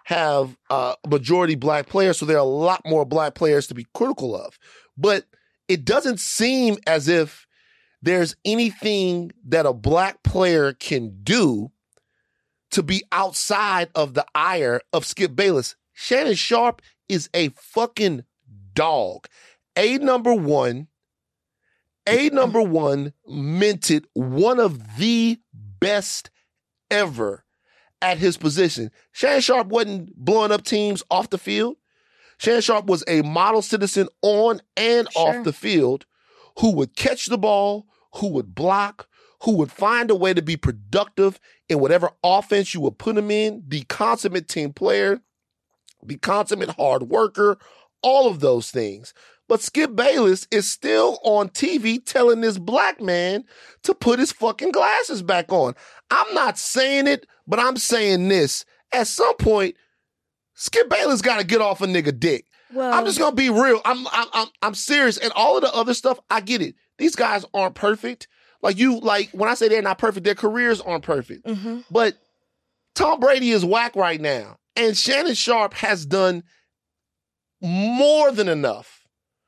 majority black players, so there are a lot more black players to be critical of. But it doesn't seem as if there's anything that a black player can do to be outside of the ire of Skip Bayless. Shannon Sharpe is a fucking dog. A number one minted one of the best ever at his position. Shannon Sharpe wasn't blowing up teams off the field. Shannon Sharpe was a model citizen on and off the field who would catch the ball, who would block, who would find a way to be productive in whatever offense you would put him in, the consummate team player, the consummate hard worker, all of those things. But Skip Bayless is still on TV telling this black man to put his fucking glasses back on. I'm not saying it, but I'm saying this. At some point, Skip Bayless got to get off a nigga dick. Well, I'm just gonna be real. I'm serious. And all of the other stuff, I get it. These guys aren't perfect. Like when I say they're not perfect, their careers aren't perfect. But Tom Brady is whack right now, and Shannon Sharpe has done more than enough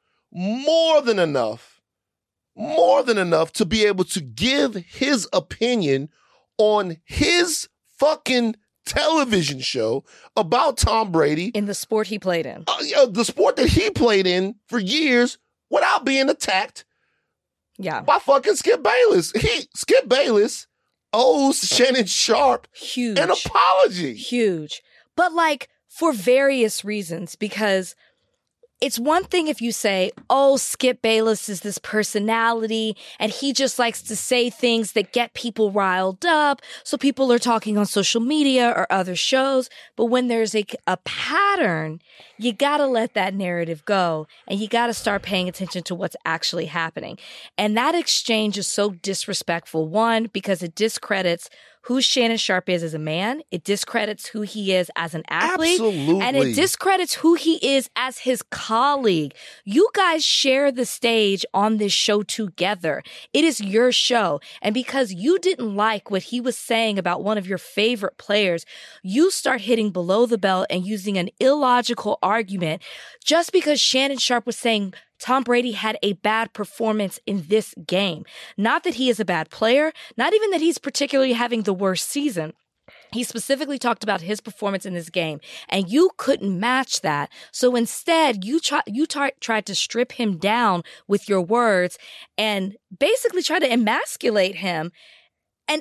to be able to give his opinion on his fucking television show about Tom Brady. In the sport he played in. The sport that he played in for years without being attacked by fucking Skip Bayless. Skip Bayless owes Shannon Sharpe an apology. Huge. But for various reasons, because it's one thing if you say, oh, Skip Bayless is this personality and he just likes to say things that get people riled up. So people are talking on social media or other shows. But when there's a pattern, you got to let that narrative go and you got to start paying attention to what's actually happening. And that exchange is so disrespectful. One, because it discredits who Shannon Sharpe is as a man. It discredits who he is as an athlete. Absolutely. And it discredits who he is as his colleague. You guys share the stage on this show together. It is your show. And because you didn't like what he was saying about one of your favorite players, you start hitting below the belt and using an illogical argument just because Shannon Sharpe was saying Tom Brady had a bad performance in this game. Not that he is a bad player, not even that he's particularly having the worst season. He specifically talked about his performance in this game, and you couldn't match that. So instead, you tried to strip him down with your words and basically try to emasculate him. And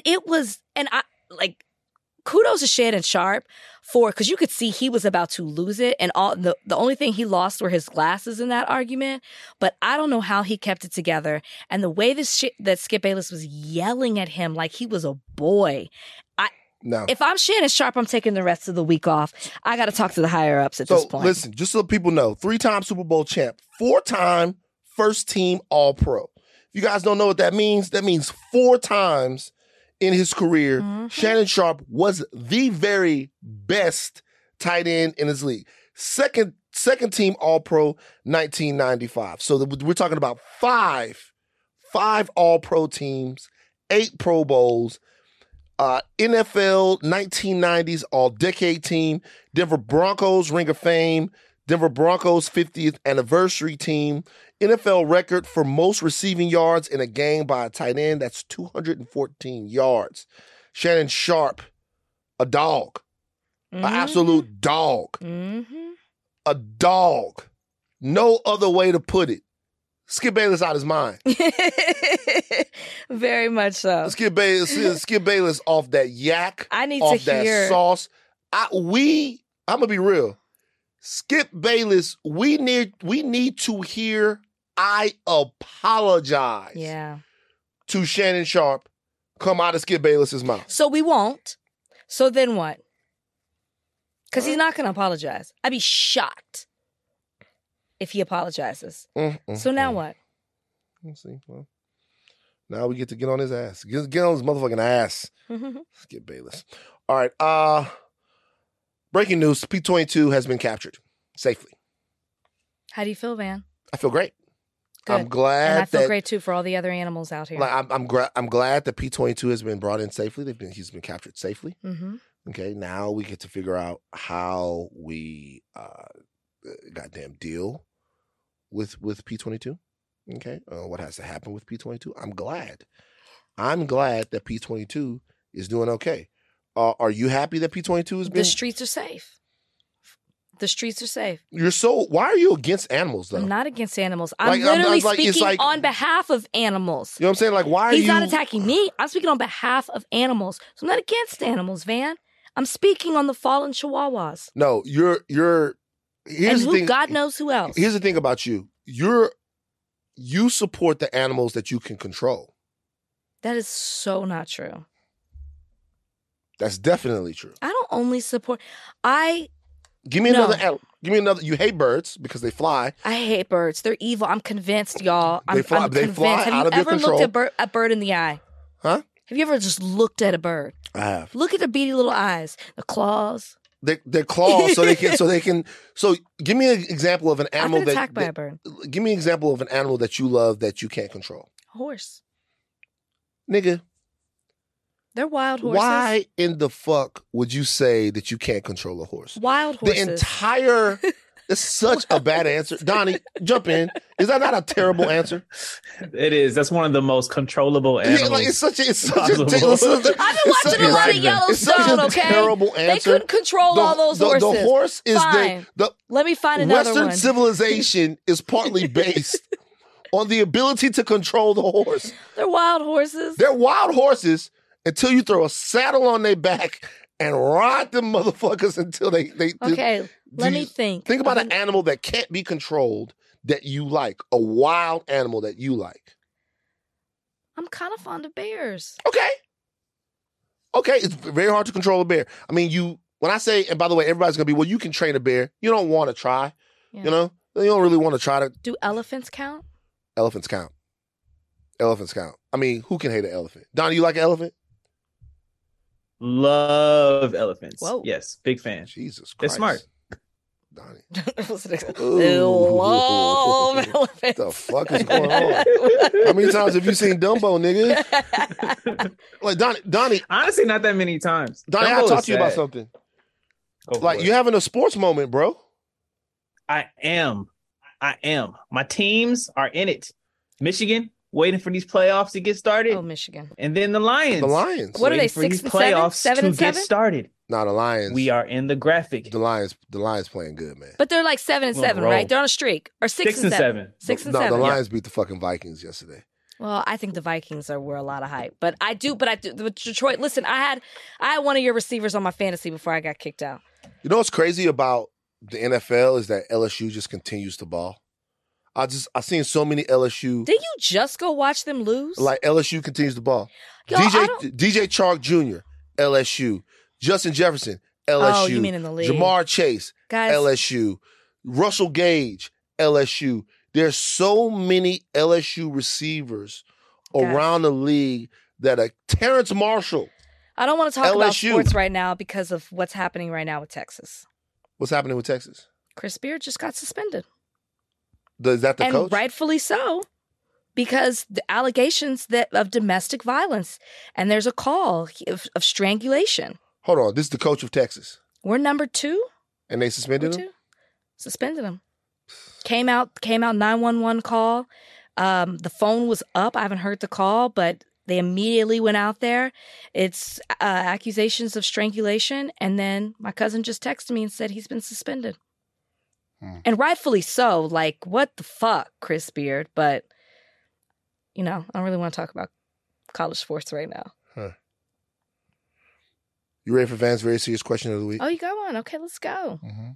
kudos to Shannon Sharpe because you could see he was about to lose it, and the only thing he lost were his glasses in that argument. But I don't know how he kept it together. And the way that Skip Bayless was yelling at him like he was a boy, No. If I'm Shannon Sharp, I'm taking the rest of the week off. I got to talk to the higher ups at this point. Listen, just so people know, 3-time Super Bowl champ, 4-time first team All-Pro. If you guys don't know what that means 4 times in his career, Shannon Sharp was the very best tight end in his league. Second team All-Pro, 1995. So we're talking about 5 All-Pro teams, 8 Pro Bowls, NFL 1990s All-Decade team, Denver Broncos Ring of Fame, Denver Broncos 50th anniversary team, NFL record for most receiving yards in a game by a tight end. That's 214 yards. Shannon Sharp, a dog, an absolute dog, a dog. No other way to put it. Skip Bayless out his mind. Very much so. Skip Bayless off that yak. I need off to that hear sauce. I'm gonna be real. Skip Bayless, we need to hear I apologize. Yeah. To Shannon Sharp come out of Skip Bayless's mouth. So we won't. So then what? Because he's not going to apologize. I'd be shocked if he apologizes. So now what? Let's see. Well, now we get to get on his ass. Get on his motherfucking ass. Skip Bayless. All right. Breaking news. P-22 has been captured safely. How do you feel, Van? I feel great. Good. I'm glad. And I feel great too for all the other animals out here. Like I'm glad that P-22 has been brought in safely. He's been captured safely. Okay, now we get to figure out how we goddamn deal with P-22. Okay, what has to happen with P-22? I'm glad that P-22 is doing okay. Are you happy that P-22 has been? The streets are safe. The streets are safe. Why are you against animals, though? I'm not against animals. I'm literally speaking on behalf of animals. You know what I'm saying? Like, why are you? He's not attacking me. I'm speaking on behalf of animals. So I'm not against animals, Van. I'm speaking on the fallen chihuahuas. No, you're. Here's the thing. God knows who else. Here's the thing about you. You support the animals that you can control. That is so not true. That's definitely true. I don't only support. Give me another. Give me another. You hate birds because they fly. I hate birds. They're evil. I'm convinced, y'all. I'm fly convinced. out of your control. Have you ever looked at a bird in the eye? Huh? Have you ever just looked at a bird? I have. Look at the beady little eyes, the claws. Their claws, so they can. So give me an example of an animal I've been attacked by a bird. Give me an example of an animal that you love that you can't control. A horse. Nigga. They're wild horses. Why in the fuck would you say that you can't control a horse? Wild horses. The entire... It's such a bad answer. Donnie, jump in. Is that not a terrible answer? It is. That's one of the most controllable animals. Yeah, like it's such a I've been watching a lot of Yellowstone, okay? Terrible answer. They couldn't control all those horses. The horse is fine. Let me find another Western one. civilization is partly based on the ability to control the horse. They're wild horses. They're wild horses until you throw a saddle on their back and ride them motherfuckers until they okay, let me think. Think about an animal that can't be controlled that you like. A wild animal that you like. I'm kind of fond of bears. Okay, it's very hard to control a bear. I mean, when I say, and by the way, everybody's going to be, well, you can train a bear. You don't want to try. Yeah. You know? You don't really want to try to. Do elephants count? Elephants count. Elephants count. I mean, who can hate an elephant? Donnie, you like an elephant? Love elephants. Whoa. Yes, big fan. Jesus Christ. They're smart. Donnie. Love elephants. What the fuck is going on? How many times have you seen Dumbo, nigga? Like, Donnie. Honestly, not that many times. Donnie, I talk to you about something. Like, you having a sports moment, bro. I am. My teams are in it. Michigan, waiting for these playoffs to get started. Oh, Michigan. And then the Lions. What are they, 6 and 7? 7 and 7? Get started. No, the Lions. We are in the graphic. The Lions playing good, man. But they're like 7 and 7, right? They're on a streak. Or 6 and 7. 6 and 7. No, the Lions beat the fucking Vikings yesterday. Well, I think the Vikings were a lot of hype. But I do. Detroit, listen, I had one of your receivers on my fantasy before I got kicked out. You know what's crazy about the NFL is that LSU just continues to ball. I've seen so many LSU. Did you just go watch them lose? Like LSU continues to ball. Yo, DJ Chark Jr. LSU. Justin Jefferson, LSU. Oh, you mean in the league. Jamar Chase, Guys. LSU. Russell Gage, LSU. There's so many LSU receivers around the league that are Terrence Marshall. I don't want to talk about LSU. sports right now because of what's happening right now with Texas. What's happening with Texas? Chris Beard just got suspended. Is that the and coach? Rightfully so, because the allegations of domestic violence, and there's a call of strangulation. Hold on. This is the coach of Texas. We're number 2. And they suspended him? Suspended him. Came out 911 call. The phone was up. I haven't heard the call, but they immediately went out there. It's accusations of strangulation. And then my cousin just texted me and said he's been suspended. And rightfully so. Like, what the fuck, Chris Beard? But, I don't really want to talk about college sports right now. Huh. You ready for Van's very serious question of the week? Oh, you got one? Okay, let's go. Mm-hmm.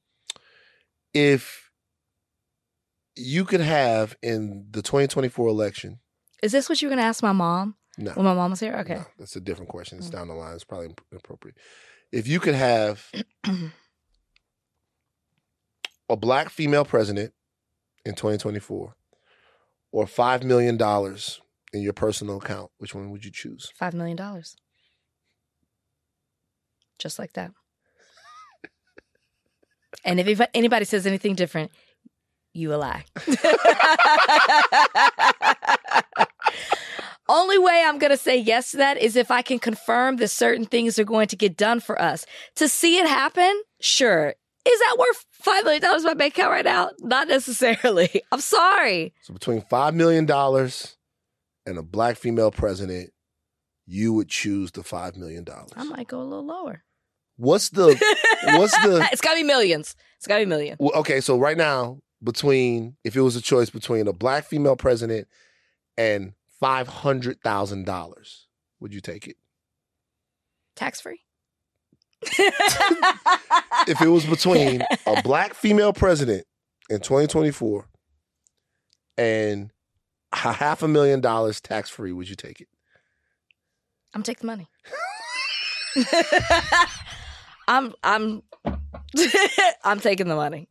If you could have in the 2024 election... Is this what you were going to ask my mom? No. When my mom was here? Okay. No, that's a different question. It's down the line. It's probably inappropriate. If you could have a black female president in 2024 or $5 million in your personal account, which one would you choose? $5 million. Just like that. And if anybody says anything different, you a lie. Only way I'm going to say yes to that is if I can confirm that certain things are going to get done for us. To see it happen, sure. Is that worth $5 million in my bank account right now? Not necessarily. I'm sorry. So between $5 million and a black female president, you would choose the $5 million. I might go a little lower. What's the It's got to be millions. It's got to be million. Well, okay, so right now, if it was a choice between a black female president and $500,000, would you take it? Tax-free? If it was between a black female president in 2024 and $500,000 tax-free, would you take it? I'm taking the money. I'm taking the money.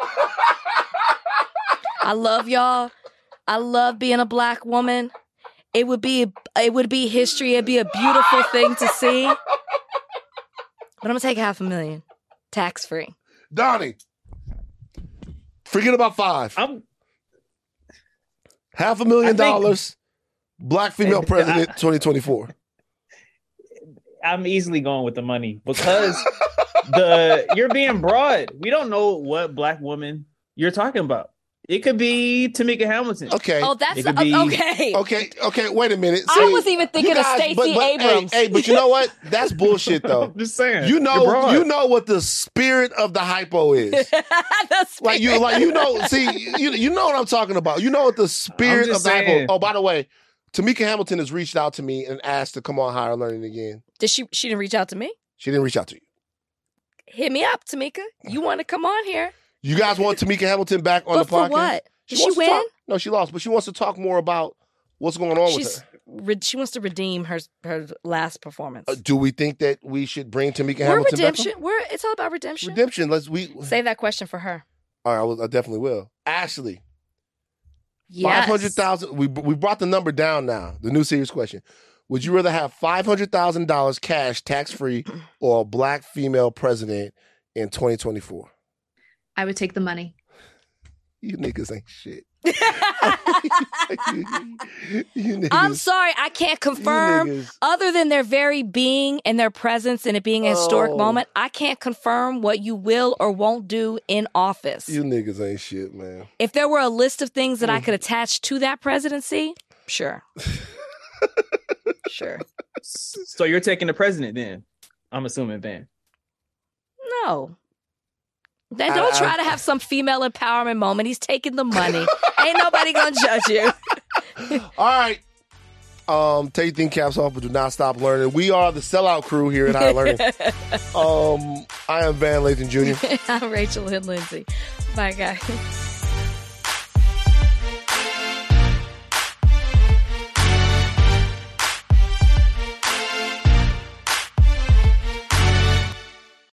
I love y'all. I love being a black woman. It would be history. It'd be a beautiful thing to see. But I'm gonna take $500,000 tax free. Donnie, forget about $5. $500,000, black female president, 2024. I'm easily going with the money because you're being broad. We don't know what black woman you're talking about. It could be Tamika Hamilton. Okay. Oh, that's okay. Okay. Wait a minute. I was even thinking of Stacey Abrams. Hey, but you know what? That's bullshit, though. I'm just saying. You know what the spirit of the hypo is. you know what I'm talking about. You know what the spirit of the hypo. Oh, by the way, Tamika Hamilton has reached out to me and asked to come on Higher Learning again. Did she didn't reach out to me? She didn't reach out to you. Hit me up, Tamika. You want to come on here? You guys want Tamika Hamilton back on the podcast? For what? Did she win? No, she lost, but she wants to talk more about what's going on with her. She wants to redeem her last performance. Do we think that we should bring Tamika Hamilton back on? It's all about redemption. Redemption. Save that question for her. All right, I definitely will. Ashley. Yes. 500,000. We brought the number down now. The new serious question. Would you rather have $500,000 cash tax-free or a black female president in 2024? I would take the money. You niggas ain't shit. I'm sorry, I can't confirm. Other than their very being and their presence and it being a historic moment, I can't confirm what you will or won't do in office. You niggas ain't shit, man. If there were a list of things that I could attach to that presidency, sure. Sure. So you're taking the president then? I'm assuming, Ben. No. Then don't try to have some female empowerment moment. He's taking the money. Ain't nobody gonna judge you. All right. Take your thinking caps off, but do not stop learning. We are the Sellout Crew here at Higher Learning. I am Van Lathan Jr. I'm Rachel Lynn Lindsay. Bye, guys.